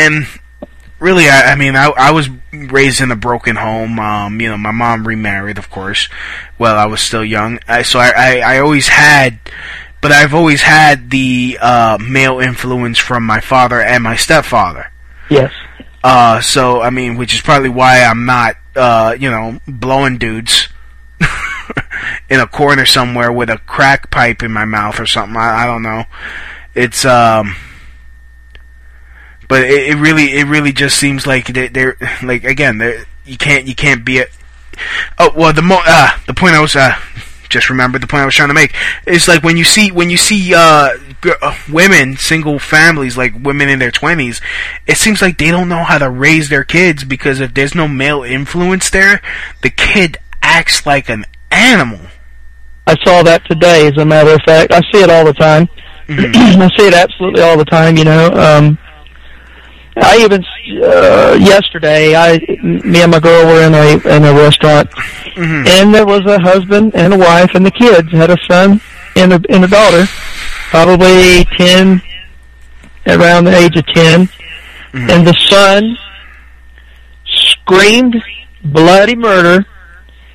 was raised in a broken home. You know, my mom remarried, of course. Well, I was still young, so I always had, but I've always had the male influence from my father and my stepfather. Yes. So I mean, which is probably why I'm not, you know, blowing dudes in a corner somewhere with a crack pipe in my mouth or something. I don't know. It's but it really just seems like they're like, again, you can't be a. Oh well, the point I was just remembered the point I was trying to make. It's like when you see women, single families, like women in their 20s, it seems like they don't know how to raise their kids, because if there's no male influence there, the kid acts like an animal. I saw that today, as a matter of fact. I see it all the time. Mm-hmm. I see it absolutely all the time, you know. I even yesterday, me and my girl were in a restaurant, mm-hmm. and there was a husband and a wife, and the kids had a son and a daughter, probably 10, around the age of 10, mm-hmm. and the son screamed bloody murder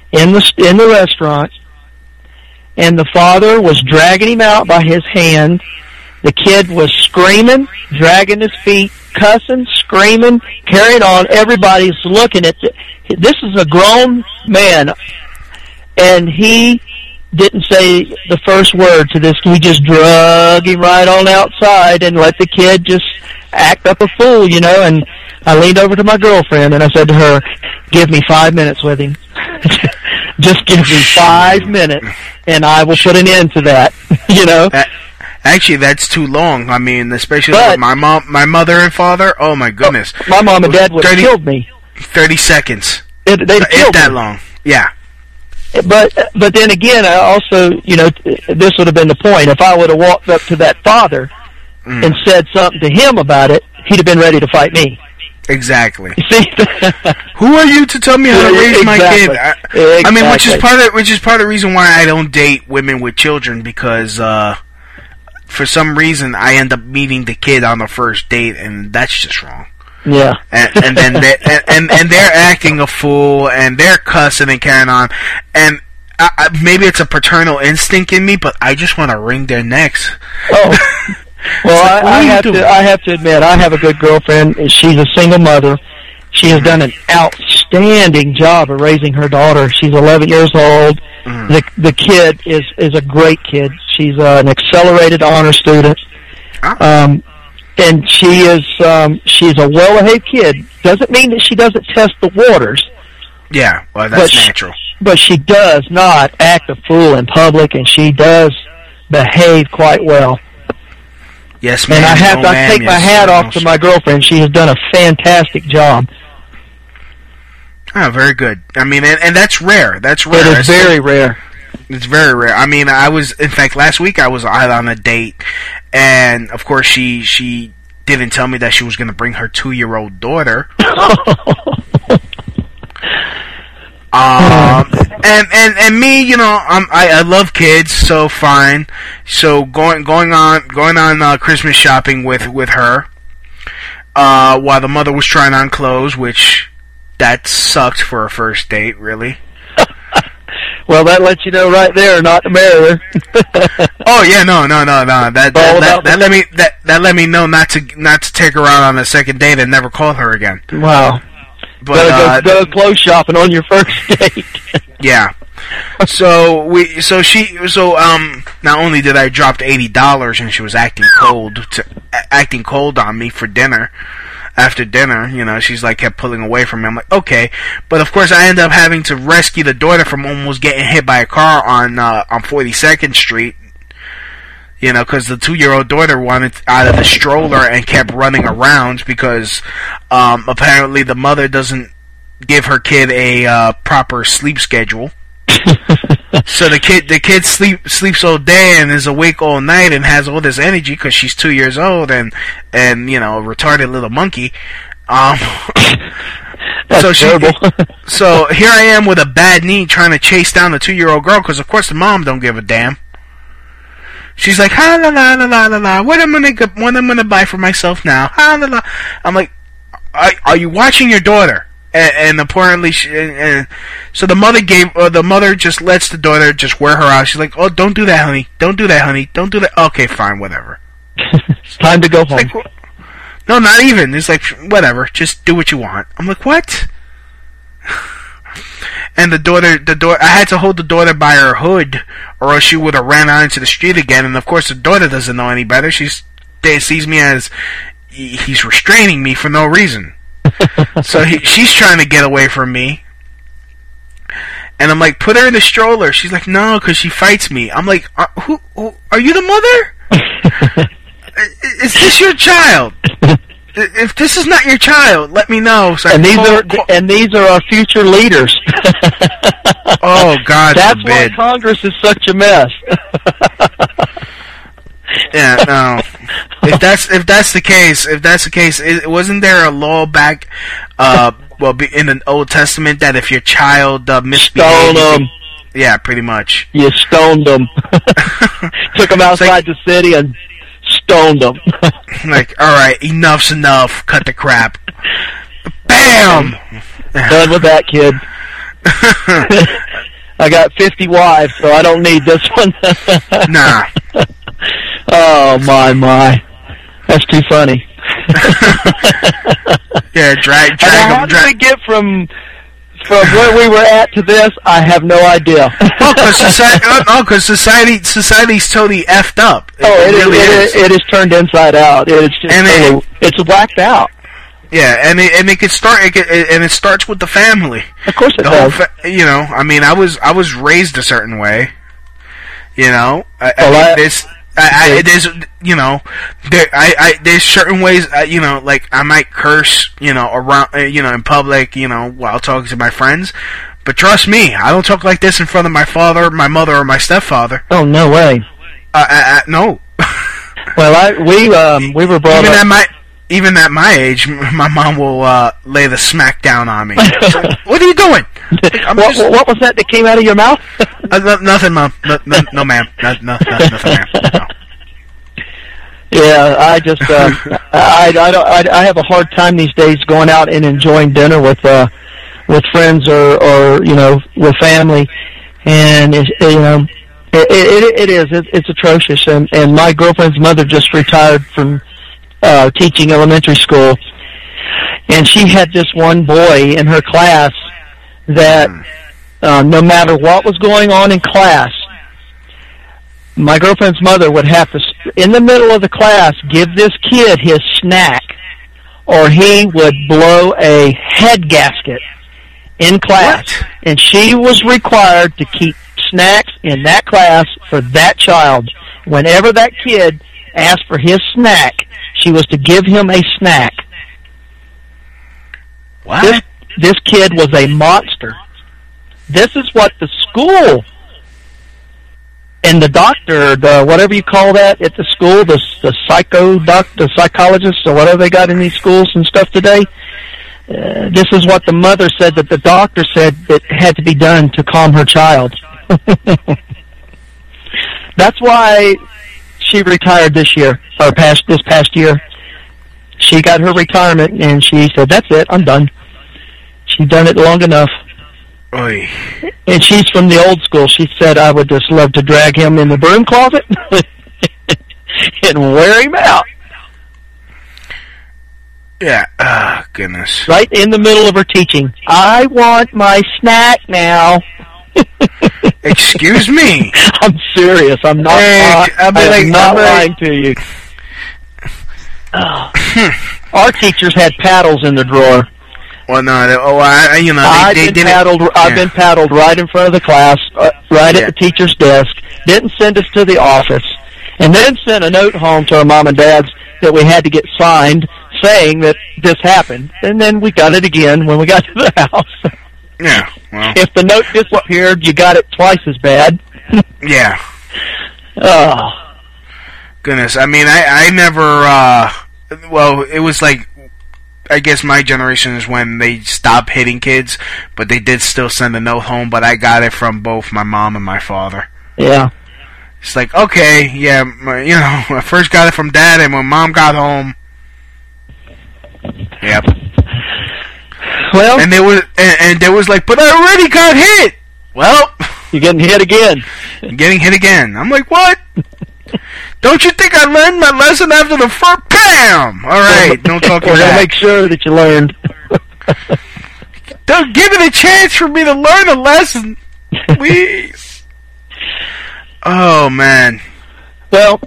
in the restaurant, and the father was dragging him out by his hand. The kid was screaming, dragging his feet, cussing, screaming, carrying on. Everybody's looking at this is a grown man, and he didn't say the first word to this. We just drug him right on outside and let the kid just act up a fool, you know. And I leaned over to my girlfriend and I said to her, "Give me 5 minutes with him. Just give me 5 minutes, and I will put an end to that." You know. Actually, that's too long. I mean, especially with my mother and father. Oh my goodness. My mom and dad would have killed me. 30 seconds. They killed that me. long. Yeah. But then again, I also, you know, this would have been the point. If I would have walked up to that father and said something to him about it, he'd have been ready to fight me. Exactly. You see? Who are you to tell me how to raise my kid? Exactly. I mean, which is part of the reason why I don't date women with children, because for some reason I end up meeting the kid on the first date, and that's just wrong. Yeah. And then they're acting a fool, and they're cussing and carrying on, and maybe it's a paternal instinct in me, but I just want to wring their necks. Oh. Well, I have to admit, I have a good girlfriend. She's a single mother. She has done an outstanding job of raising her daughter. She's 11 years old. The kid is a great kid. She's an accelerated honor student. And she's a well-behaved kid. Doesn't mean that she doesn't test the waters. Yeah, well, that's natural. But she does not act a fool in public, and she does behave quite well. Yes, ma'am. And I take my hat off to my girlfriend. She has done a fantastic job. Oh, very good. I mean, and that's rare. That's rare. It is very rare. It's very rare. I mean, in fact, last week I was out on a date, and of course she didn't tell me that she was going to bring her 2-year-old daughter. And me, you know, I love kids, so fine. So going on Christmas shopping with her, while the mother was trying on clothes, which that sucked for a first date, really. Well, that lets you know right there, not to marry her. Oh yeah, no. That let me know not to take her out on a second date and never call her again. Wow. But go clothes shopping on your first date. Yeah. So not only did I drop $80 and she was acting cold on me for dinner. After dinner, you know, she's like kept pulling away from me. I'm like, okay, but of course I end up having to rescue the daughter from almost getting hit by a car on 42nd Street. You know, because the 2-year-old daughter wanted out of the stroller and kept running around because apparently the mother doesn't give her kid a proper sleep schedule. So the kid sleeps all day and is awake all night and has all this energy because she's 2 years old and you know, a retarded little monkey. That's terrible. So here I am with a bad knee trying to chase down the 2-year-old girl because of course the mom don't give a damn. She's like, ha la la la la la la. What I'm gonna buy for myself now? Ha la la. I'm like, are you watching your daughter? And apparently, so the mother just lets the daughter just wear her out. She's like, oh, don't do that, honey. Don't do that, honey. Don't do that. Okay, fine, whatever. It's time to go home. Like, no, not even. It's like, whatever. Just do what you want. I'm like, what? And the daughter, I had to hold the daughter by her hood, or else she would have ran out into the street again. And of course, the daughter doesn't know any better. She sees me as he's restraining me for no reason. So she's trying to get away from me, and I'm like, put her in the stroller. She's like, no, because she fights me. I'm like, who are you the mother? Is this your child? If this is not your child, let me know. So and these are our future leaders. Oh God, that's forbid. why Congress is such a mess. Yeah, no. If that's the case, wasn't there a law back, in the Old Testament that if your child misbehaved, stone them? Yeah, pretty much. You stoned them. Took them outside the city and stoned them. Like, all right, enough's enough. Cut the crap. Bam. Done with that, kid. I got 50 wives, so I don't need this one. Nah. Oh, my. That's too funny. Yeah, drag How did we get from where we were at to this? I have no idea. Because society's totally effed up. It is turned inside out. It's just it's whacked out. Yeah, and it starts with the family. Of course it does. I mean, I was raised a certain way. There's certain ways, like I might curse, around, in public, while talking to my friends. But trust me, I don't talk like this in front of my father, my mother, or my stepfather. Oh, no way. No. Well, we were brought up. Even at my age, my mom will lay the smack down on me. What are you doing? What was that came out of your mouth? Nothing, Mom. No, ma'am. Nothing, ma'am. No. Yeah, I just I have a hard time these days going out and enjoying dinner with friends or with family, and it's atrocious. And my girlfriend's mother just retired from teaching elementary school, and she had this one boy in her class that no matter what was going on in class, my girlfriend's mother would have to, in the middle of the class, give this kid his snack, or he would blow a head gasket in class. What? And she was required to keep snacks in that class for that child. Whenever that kid asked for his snack, she was to give him a snack. What? This kid was a monster. This is what the school and the doctor, whatever you call that at the school, the psychologist, or whatever they got in these schools and stuff today. This is what the mother said that the doctor said that had to be done to calm her child. That's why she retired this year, or this past year. She got her retirement, and she said, "That's it, I'm done." She's done it long enough. Oy. And she's from the old school. She said, "I would just love to drag him in the broom closet and wear him out." Yeah, goodness. Right in the middle of her teaching. "I want my snack now." Excuse me? I'm serious. I'm not lying to you. Our teachers had paddles in the drawer. Well, no. I've been paddled right in front of the class, right at the teacher's desk. Didn't send us to the office, and then sent a note home to our mom and dads that we had to get signed, saying that this happened. And then we got it again when we got to the house. Yeah. Well. If the note disappeared, you got it twice as bad. Yeah. Oh. Goodness. I mean, I never. Well, it was like, I guess my generation is when they stopped hitting kids, but they did still send a note home. But I got it from both my mom and my father. Yeah. It's like, okay, yeah, I first got it from Dad, and when Mom got home, yep. Well, and there was like, but I already got hit. Well, you're getting hit again. I'm getting hit again. I'm like, what? Don't you think I learned my lesson after the first bam? All right, don't talk about that. Make sure that you learned. Don't give it a chance for me to learn a lesson, please. Oh, man. Well,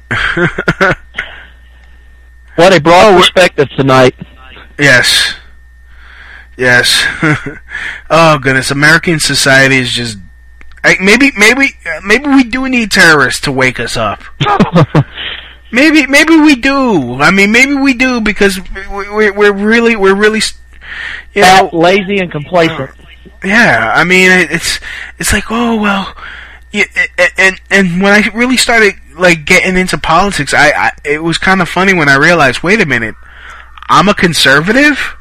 what a broad perspective tonight. Yes. Yes. Oh, goodness. American society is just... Maybe we do need terrorists to wake us up. Maybe we do. I mean, maybe we do, because we're really lazy and complacent. Yeah, I mean, it's like, oh well, yeah, and when I really started like getting into politics, it was kind of funny when I realized, wait a minute, I'm a conservative.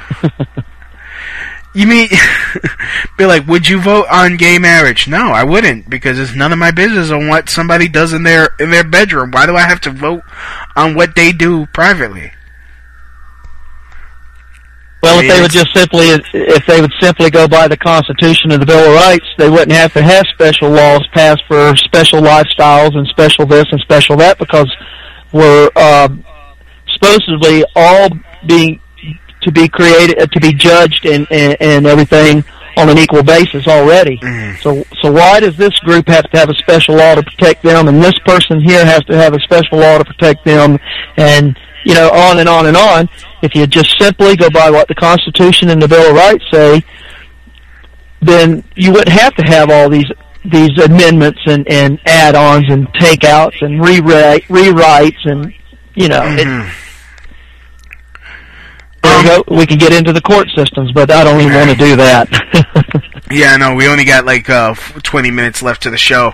You mean, be like, would you vote on gay marriage? No, I wouldn't, because it's none of my business on what somebody does in their bedroom. Why do I have to vote on what they do privately? Well, if they would simply go by the Constitution and the Bill of Rights, they wouldn't have to have special laws passed for special lifestyles and special this and special that, because we're supposedly all to be judged and everything on an equal basis already. So why does this group have to have a special law to protect them, and this person here has to have a special law to protect them, and on and on and on? If you just simply go by what the Constitution and the Bill of Rights say, then you wouldn't have to have all these amendments and add-ons and takeouts and rewrites and there we go. We can get into the court systems, but I don't even want to do that. Yeah, no, we only got 20 minutes left to the show.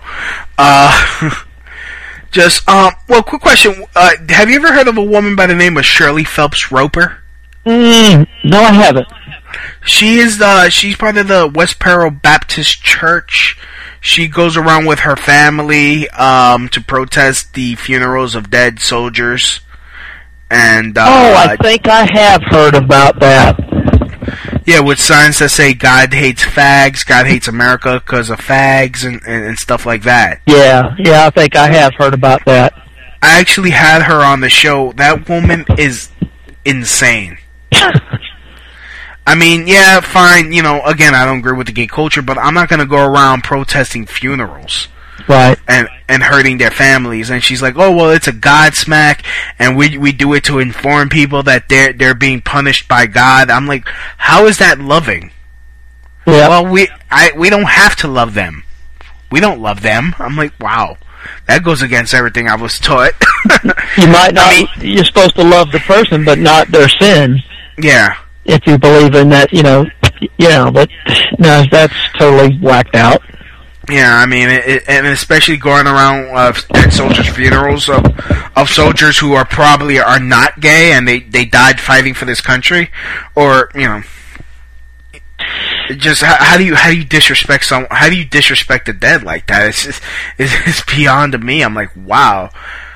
Quick question. Have you ever heard of a woman by the name of Shirley Phelps Roper? No, I haven't. She's part of the West Peril Baptist Church. She goes around with her family to protest the funerals of dead soldiers. And I think I have heard about that. Yeah, with signs that say "God hates fags," "God hates America because of fags," and stuff like that. Yeah, I think I have heard about that. I actually had her on the show. That woman is insane. I mean, yeah, fine. Again, I don't agree with the gay culture, but I'm not gonna go around protesting funerals. Right. And hurting their families. And she's like, oh, well, it's a God smack, and we do it to inform people that they're being punished by God. I'm like, how is that loving? Yeah. Well, we don't have to love them. We don't love them. I'm like, wow. That goes against everything I was taught. You might not, you're supposed to love the person, but not their sin. Yeah. If you believe in that, but no, that's totally whacked out. Yeah, I mean, and especially going around at soldiers' funerals of soldiers who are probably not gay and they died fighting for this country, or just how do you disrespect someone? How do you disrespect the dead like that? It's beyond me. I'm like, wow.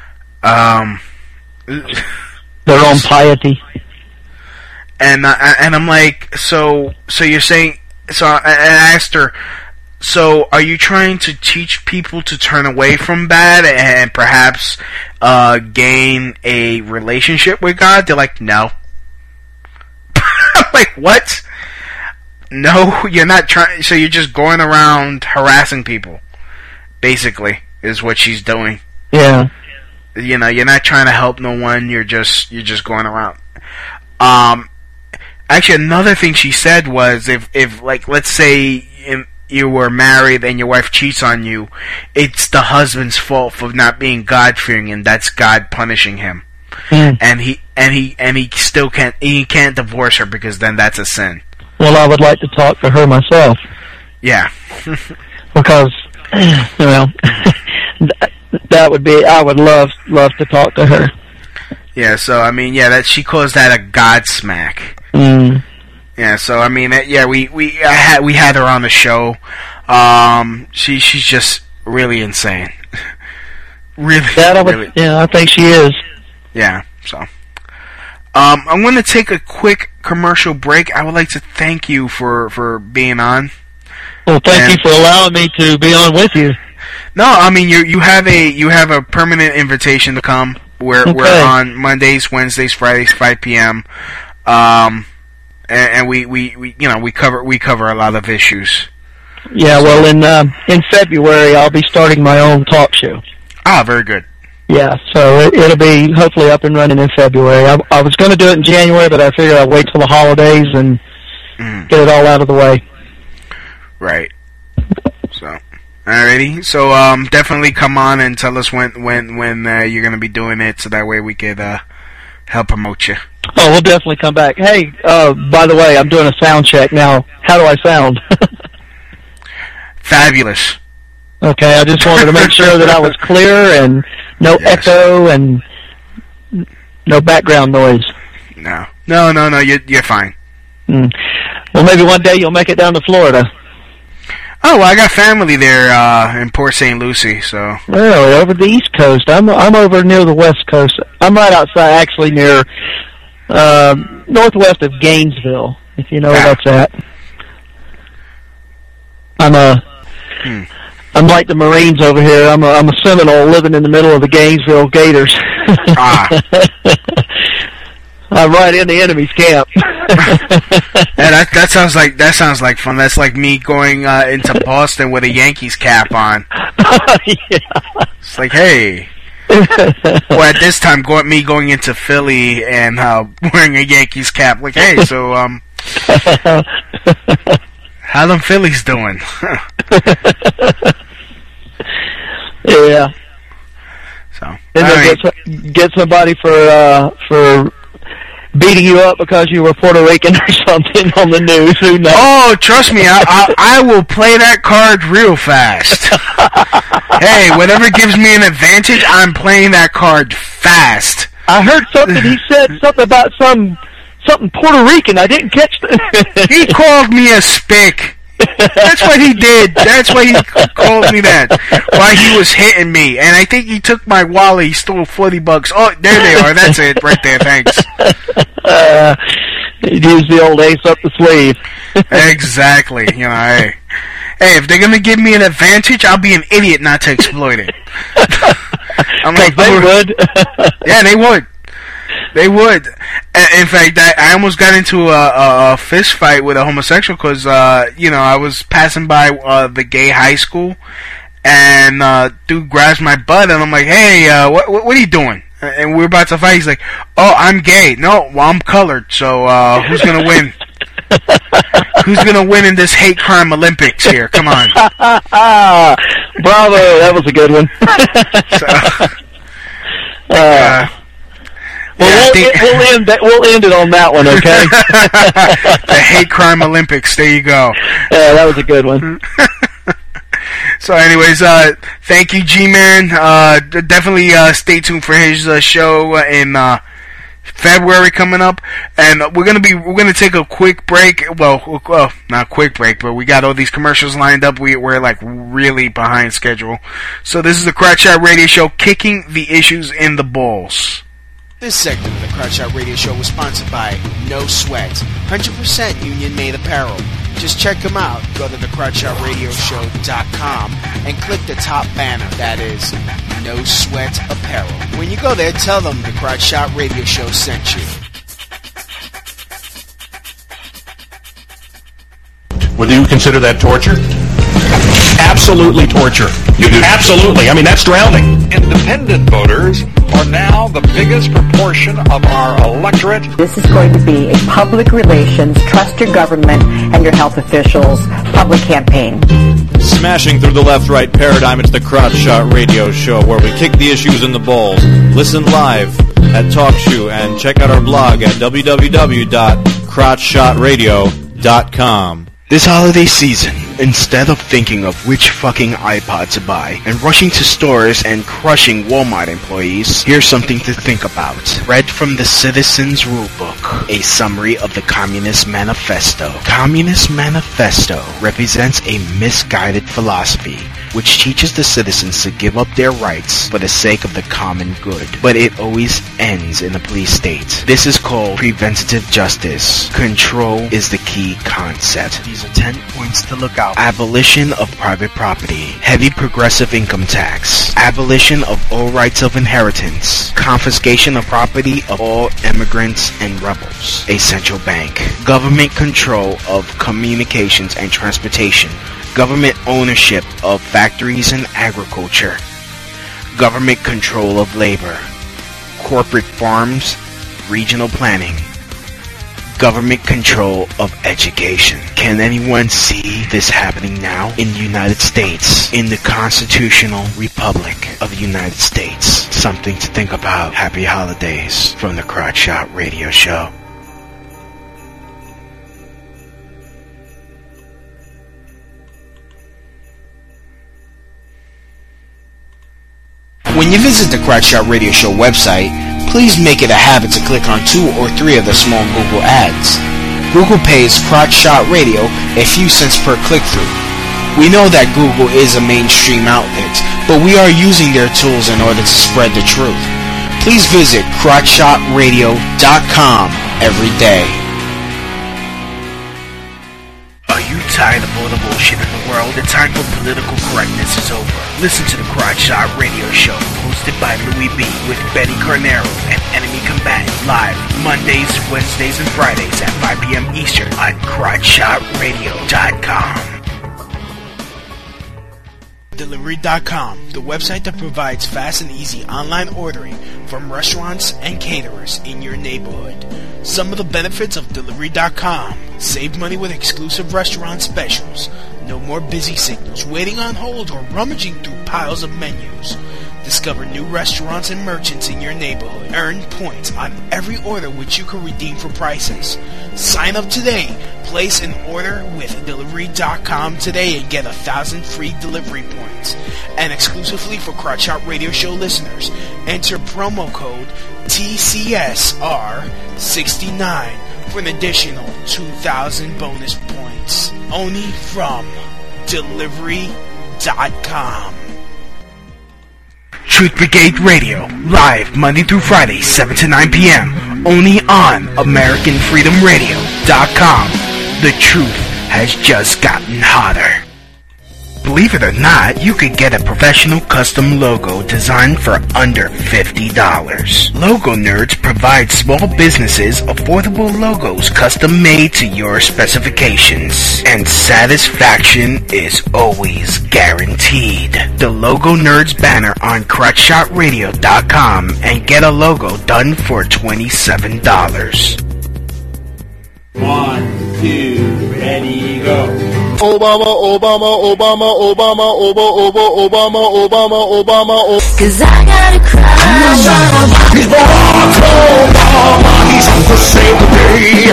Their own piety. And I'm like, so you're saying? So I asked her. So, are you trying to teach people to turn away from bad and perhaps gain a relationship with God? They're like, no. I'm like, what? No, you're not trying. So you're just going around harassing people, basically, is what she's doing. Yeah. You're not trying to help no one. You're just going around. Actually, another thing she said was, if let's say you were married and your wife cheats on you, it's the husband's fault for not being God-fearing, and that's God punishing him. And he still can't divorce her, because then that's a sin. Well, I would like to talk to her myself. Yeah. Because that would be, I would love to talk to her. Yeah, so I mean, that she calls that a God smack. Yeah, so I mean, we had her on the show. She's just really insane. really. Yeah, I think she is. Yeah. So, I'm going to take a quick commercial break. I would like to thank you for being on. Well, thank you for allowing me to be on with you. No, I mean you have a permanent invitation to come. We're on Mondays, Wednesdays, Fridays, 5 p.m. And we cover a lot of issues. Yeah, well, in February I'll be starting my own talk show. Ah, very good. Yeah, so it'll be hopefully up and running in February. I was going to do it in January, but I figured I'd wait till the holidays and get it all out of the way. Right. So, alrighty. So, definitely come on and tell us when you're going to be doing it, so that way we could help promote you. Oh, we'll definitely come back. Hey, by the way, I'm doing a sound check now. How do I sound? Fabulous. Okay, I just wanted to make sure that I was clear and no echo and no background noise. No, you're fine. Well, maybe one day you'll make it down to Florida. Oh, well, I got family there in Port St. Lucie, so. Really, over the East Coast. I'm over near the West Coast. I'm right outside, actually near northwest of Gainesville, if you know where that's at. I'm like the Marines over here. I'm a Seminole living in the middle of the Gainesville Gators. I'm right in the enemy's camp. Yeah, that sounds like fun. That's like me going into Boston with a Yankees cap on. Yeah. It's like, hey. Well, at this time, going into Philly and wearing a Yankees cap. Like, hey, so how them Phillies doing? Yeah. So and get somebody for beating you up because you were Puerto Rican or something on the news. Who knows? Oh, trust me, I will play that card real fast. Hey, whatever gives me an advantage, I'm playing that card fast. I heard something. He said something about something Puerto Rican. I didn't catch that. He called me a spick. That's what he did. That's why he called me that. While he was hitting me. And I think he took my wallet. He stole $40. Oh, there they are. That's it right there. Thanks. He used the old ace up the sleeve. Exactly. You know, hey, if they're going to give me an advantage, I'll be an idiot not to exploit it. I'm like, they would. Yeah, they would. They would. In fact, I almost got into a fist fight with a homosexual because, I was passing by the gay high school, and dude grabs my butt, and I'm like, hey, what are you doing? And we're about to fight. He's like, oh, I'm gay. No, well, I'm colored, so who's going to win? Who's going to win in this hate crime Olympics here? Come on. Bravo, that was a good one. We'll end it on that one, okay? The hate crime Olympics. There you go. Yeah, that was a good one. So, anyways, thank you, G-Man. Definitely stay tuned for his show in February coming up, and we're gonna take a quick break. Well, not quick break, but we got all these commercials lined up. We're like really behind schedule. So this is the Crotch Shot Radio Show, kicking the issues in the balls. This segment of the Crotch Shot Radio Show was sponsored by No Sweat, 100% union-made apparel. Just check them out. Go to thecrotchshotradioshow.com and click the top banner. That is No Sweat Apparel. When you go there, tell them the Crotch Shot Radio Show sent you. Would you consider that torture? Absolutely torture. You do? Absolutely. I mean, that's drowning. Independent voters are now the biggest proportion of our electorate. This is going to be a public relations, trust your government and your health officials public campaign. Smashing through the left-right paradigm, it's the Crotch Shot Radio Show, where we kick the issues in the balls. Listen live at TalkShoe and check out our blog at www.crotchshotradio.com. This holiday season, instead of thinking of which fucking iPod to buy and rushing to stores and crushing Walmart employees, here's something to think about. Read from the Citizens Rulebook, a summary of the Communist Manifesto. Communist Manifesto represents a misguided philosophy which teaches the citizens to give up their rights for the sake of the common good. But it always ends in a police state. This is called preventative justice. Control is the key concept. These are 10 points to look out. Abolition of private property. Heavy progressive income tax. Abolition of all rights of inheritance. Confiscation of property of all immigrants and rebels. A central bank. Government control of communications and transportation. Government ownership of factories and agriculture. Government control of labor. Corporate farms. Regional planning. Government control of education. Can anyone see this happening now in the United States? In the Constitutional Republic of the United States. Something to think about. Happy holidays from the Crotch Shot Radio Show. When you visit the Crotch Shot Radio Show website, please make it a habit to click on 2 or 3 of the small Google ads. Google pays Crotch Shot Radio a few cents per click-through. We know that Google is a mainstream outlet, but we are using their tools in order to spread the truth. Please visit crotchshotradio.com every day. Are you tired of all the bullshit in the world? The time for political correctness is over. Listen to the Crotch Shot Radio Show, hosted by Louis B. with Betty Carnero and Enemy Combatant, live Mondays, Wednesdays, and Fridays at 5 p.m. Eastern on CrotchShotRadio.com. Delivery.com, the website that provides fast and easy online ordering from restaurants and caterers in your neighborhood. Some of the benefits of Delivery.com: save money with exclusive restaurant specials, no more busy signals, waiting on hold, or rummaging through piles of menus. Discover new restaurants and merchants in your neighborhood. Earn points on every order which you can redeem for prices. Sign up today. Place an order with Delivery.com today and get 1,000 free delivery points. And exclusively for Crotch Shot Radio Show listeners, enter promo code TCSR69 for an additional 2,000 bonus points. Only from Delivery.com. Truth Brigade Radio, live Monday through Friday, 7 to 9 p.m. Only on AmericanFreedomRadio.com. The truth has just gotten hotter. Believe it or not, you could get a professional custom logo designed for under $50. Logo Nerds provides small businesses affordable logos custom made to your specifications. And satisfaction is always guaranteed. The Logo Nerds banner on CrotchShotRadio.com and get a logo done for $27. 1, 2, ready, go. Obama, Obama, Obama, Obama, Obama, Obama, Obama, Obama, Cause I gotta cry. He's Barack Obama, he's on the same day.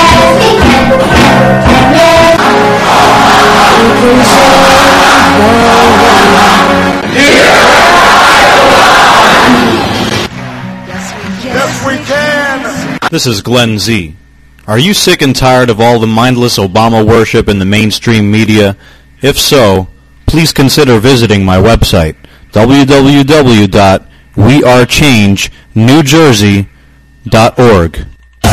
Yes, we can. This is Glenn Z. Are you sick and tired of all the mindless Obama worship in the mainstream media? If so, please consider visiting my website, www.wearechangenewjersey.org.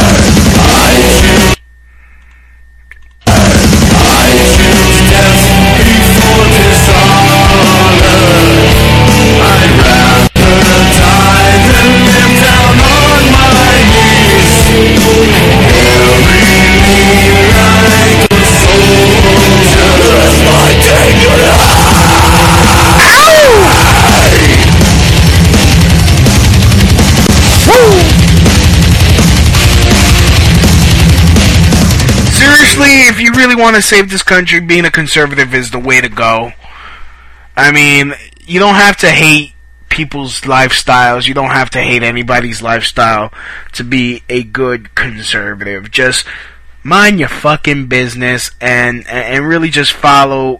If you really want to save this country, being a conservative is the way to go. I mean, you don't have to hate people's lifestyles. You don't have to hate anybody's lifestyle to be a good conservative. Just mind your fucking business and really just follow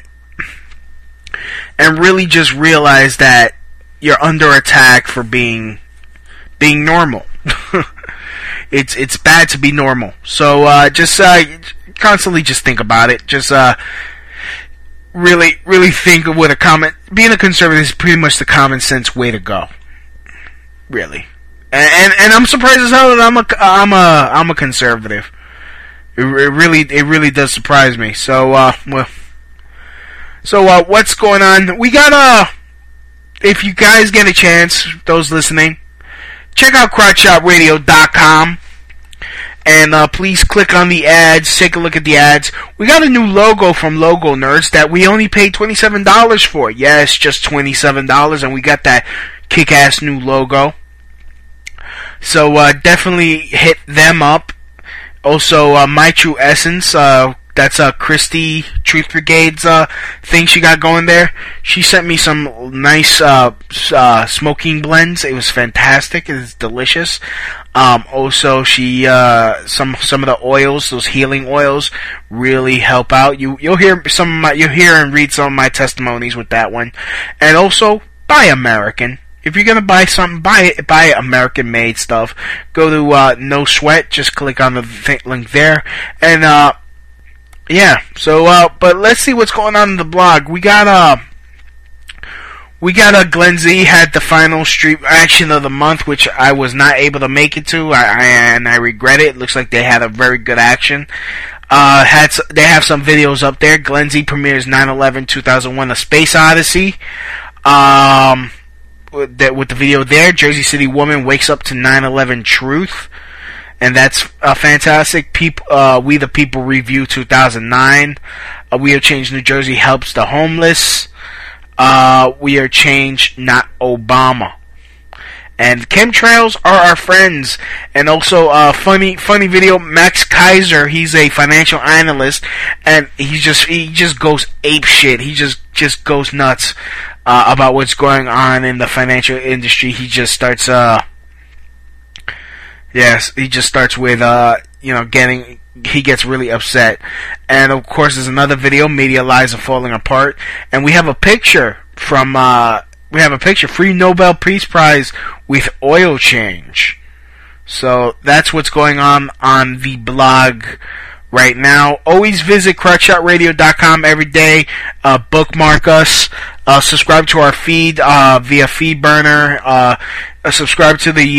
and really just realize that you're under attack for being normal. It's bad to be normal. So just constantly just think about it. Just really think of what a common being a conservative is pretty much the common sense way to go. Really, and I'm surprised as hell that I'm a conservative. It really does surprise me. So what's going on? We got if you guys get a chance, those listening, check out CrotchShotRadio.com. And please click on the ads, take a look at the ads. We got a new logo from Logo Nerds that we only paid $27 for. Yes, just $27, and we got that kick-ass new logo. So definitely hit them up. Also, My True Essence, that's Christy Truth Brigade's thing she got going there. She sent me some nice smoking blends. It was fantastic. It was delicious. Also, she some of the oils, those healing oils, really help out. You'll hear and read some of my testimonies with that one. And also, buy American. If you're gonna buy something, buy American-made stuff. Go to No Sweat. Just click on the link there, and yeah. So, but let's see what's going on in the blog. We got We got Glenn Z had the final street action of the month, which I was not able to make it to, and I regret it. It looks like they had a very good action. They have some videos up there. Glenn Z premieres 9/11/2001: A Space Odyssey. With the video there, Jersey City woman wakes up to 9/11 truth, and that's fantastic. We the People review 2009. We Are Change New Jersey helps the homeless. We Are Change, not Obama. And chemtrails are our friends. And also, funny video. Max Kaiser, he's a financial analyst, and he just goes ape shit. He just goes nuts about what's going on in the financial industry. He just starts with he gets really upset. And of course, there's another video, Media Lies Are Falling Apart, and we have a picture from free Nobel Peace Prize with oil change. So that's what's going on the blog right now. Always visit CrutchShotRadio.com every day. Bookmark us. Subscribe to our feed via FeedBurner. Subscribe to the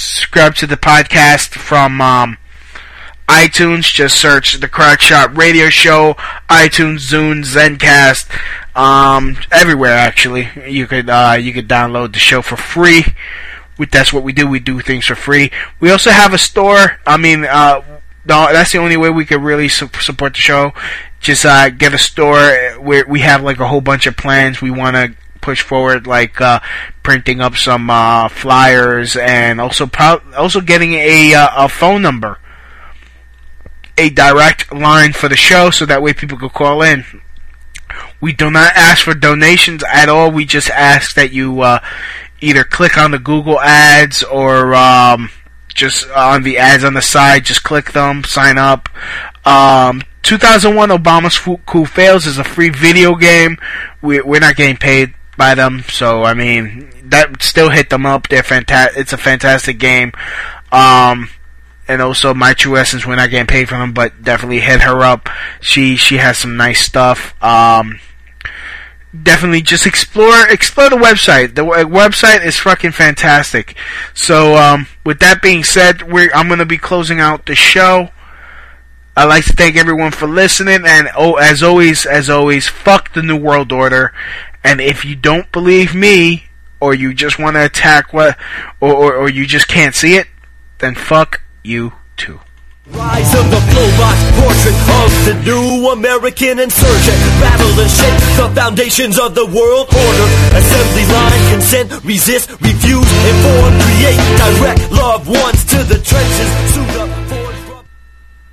podcast from iTunes. Just search the Crotch Shot Radio Show. iTunes, Zune, Zencast, everywhere actually. You could download the show for free. That's what we do. We do things for free. We also have a store. That's the only way we could really support the show. Just get a store where we have like a whole bunch of plans we want to push forward, like printing up some flyers, and also getting a phone number, a direct line for the show, so that way people could call in. We do not ask for donations at all. We just ask that you either click on the Google ads or just on the ads on the side. Just click them, sign up. 2001 Obama's Cool Fails is a free video game. We're not getting paid by them, so I mean, that still hit them up. They're fantastic. It's a fantastic game. And also My True Essence, we're not getting paid from them, but definitely hit her up. She has some nice stuff. Definitely just explore the website. The website is fucking fantastic. So with that being said, I'm going to be closing out the show. I'd like to thank everyone for listening, and as always, fuck the New World Order. And if you don't believe me, or you just want to attack or you just can't see it, then fuck you too. Rise of the Blowbox, portrait of the new American insurgent. Battle and shake the foundations of the world order. Assembly line, consent, resist, refuse, inform, create, direct loved ones to the trenches. Suit up.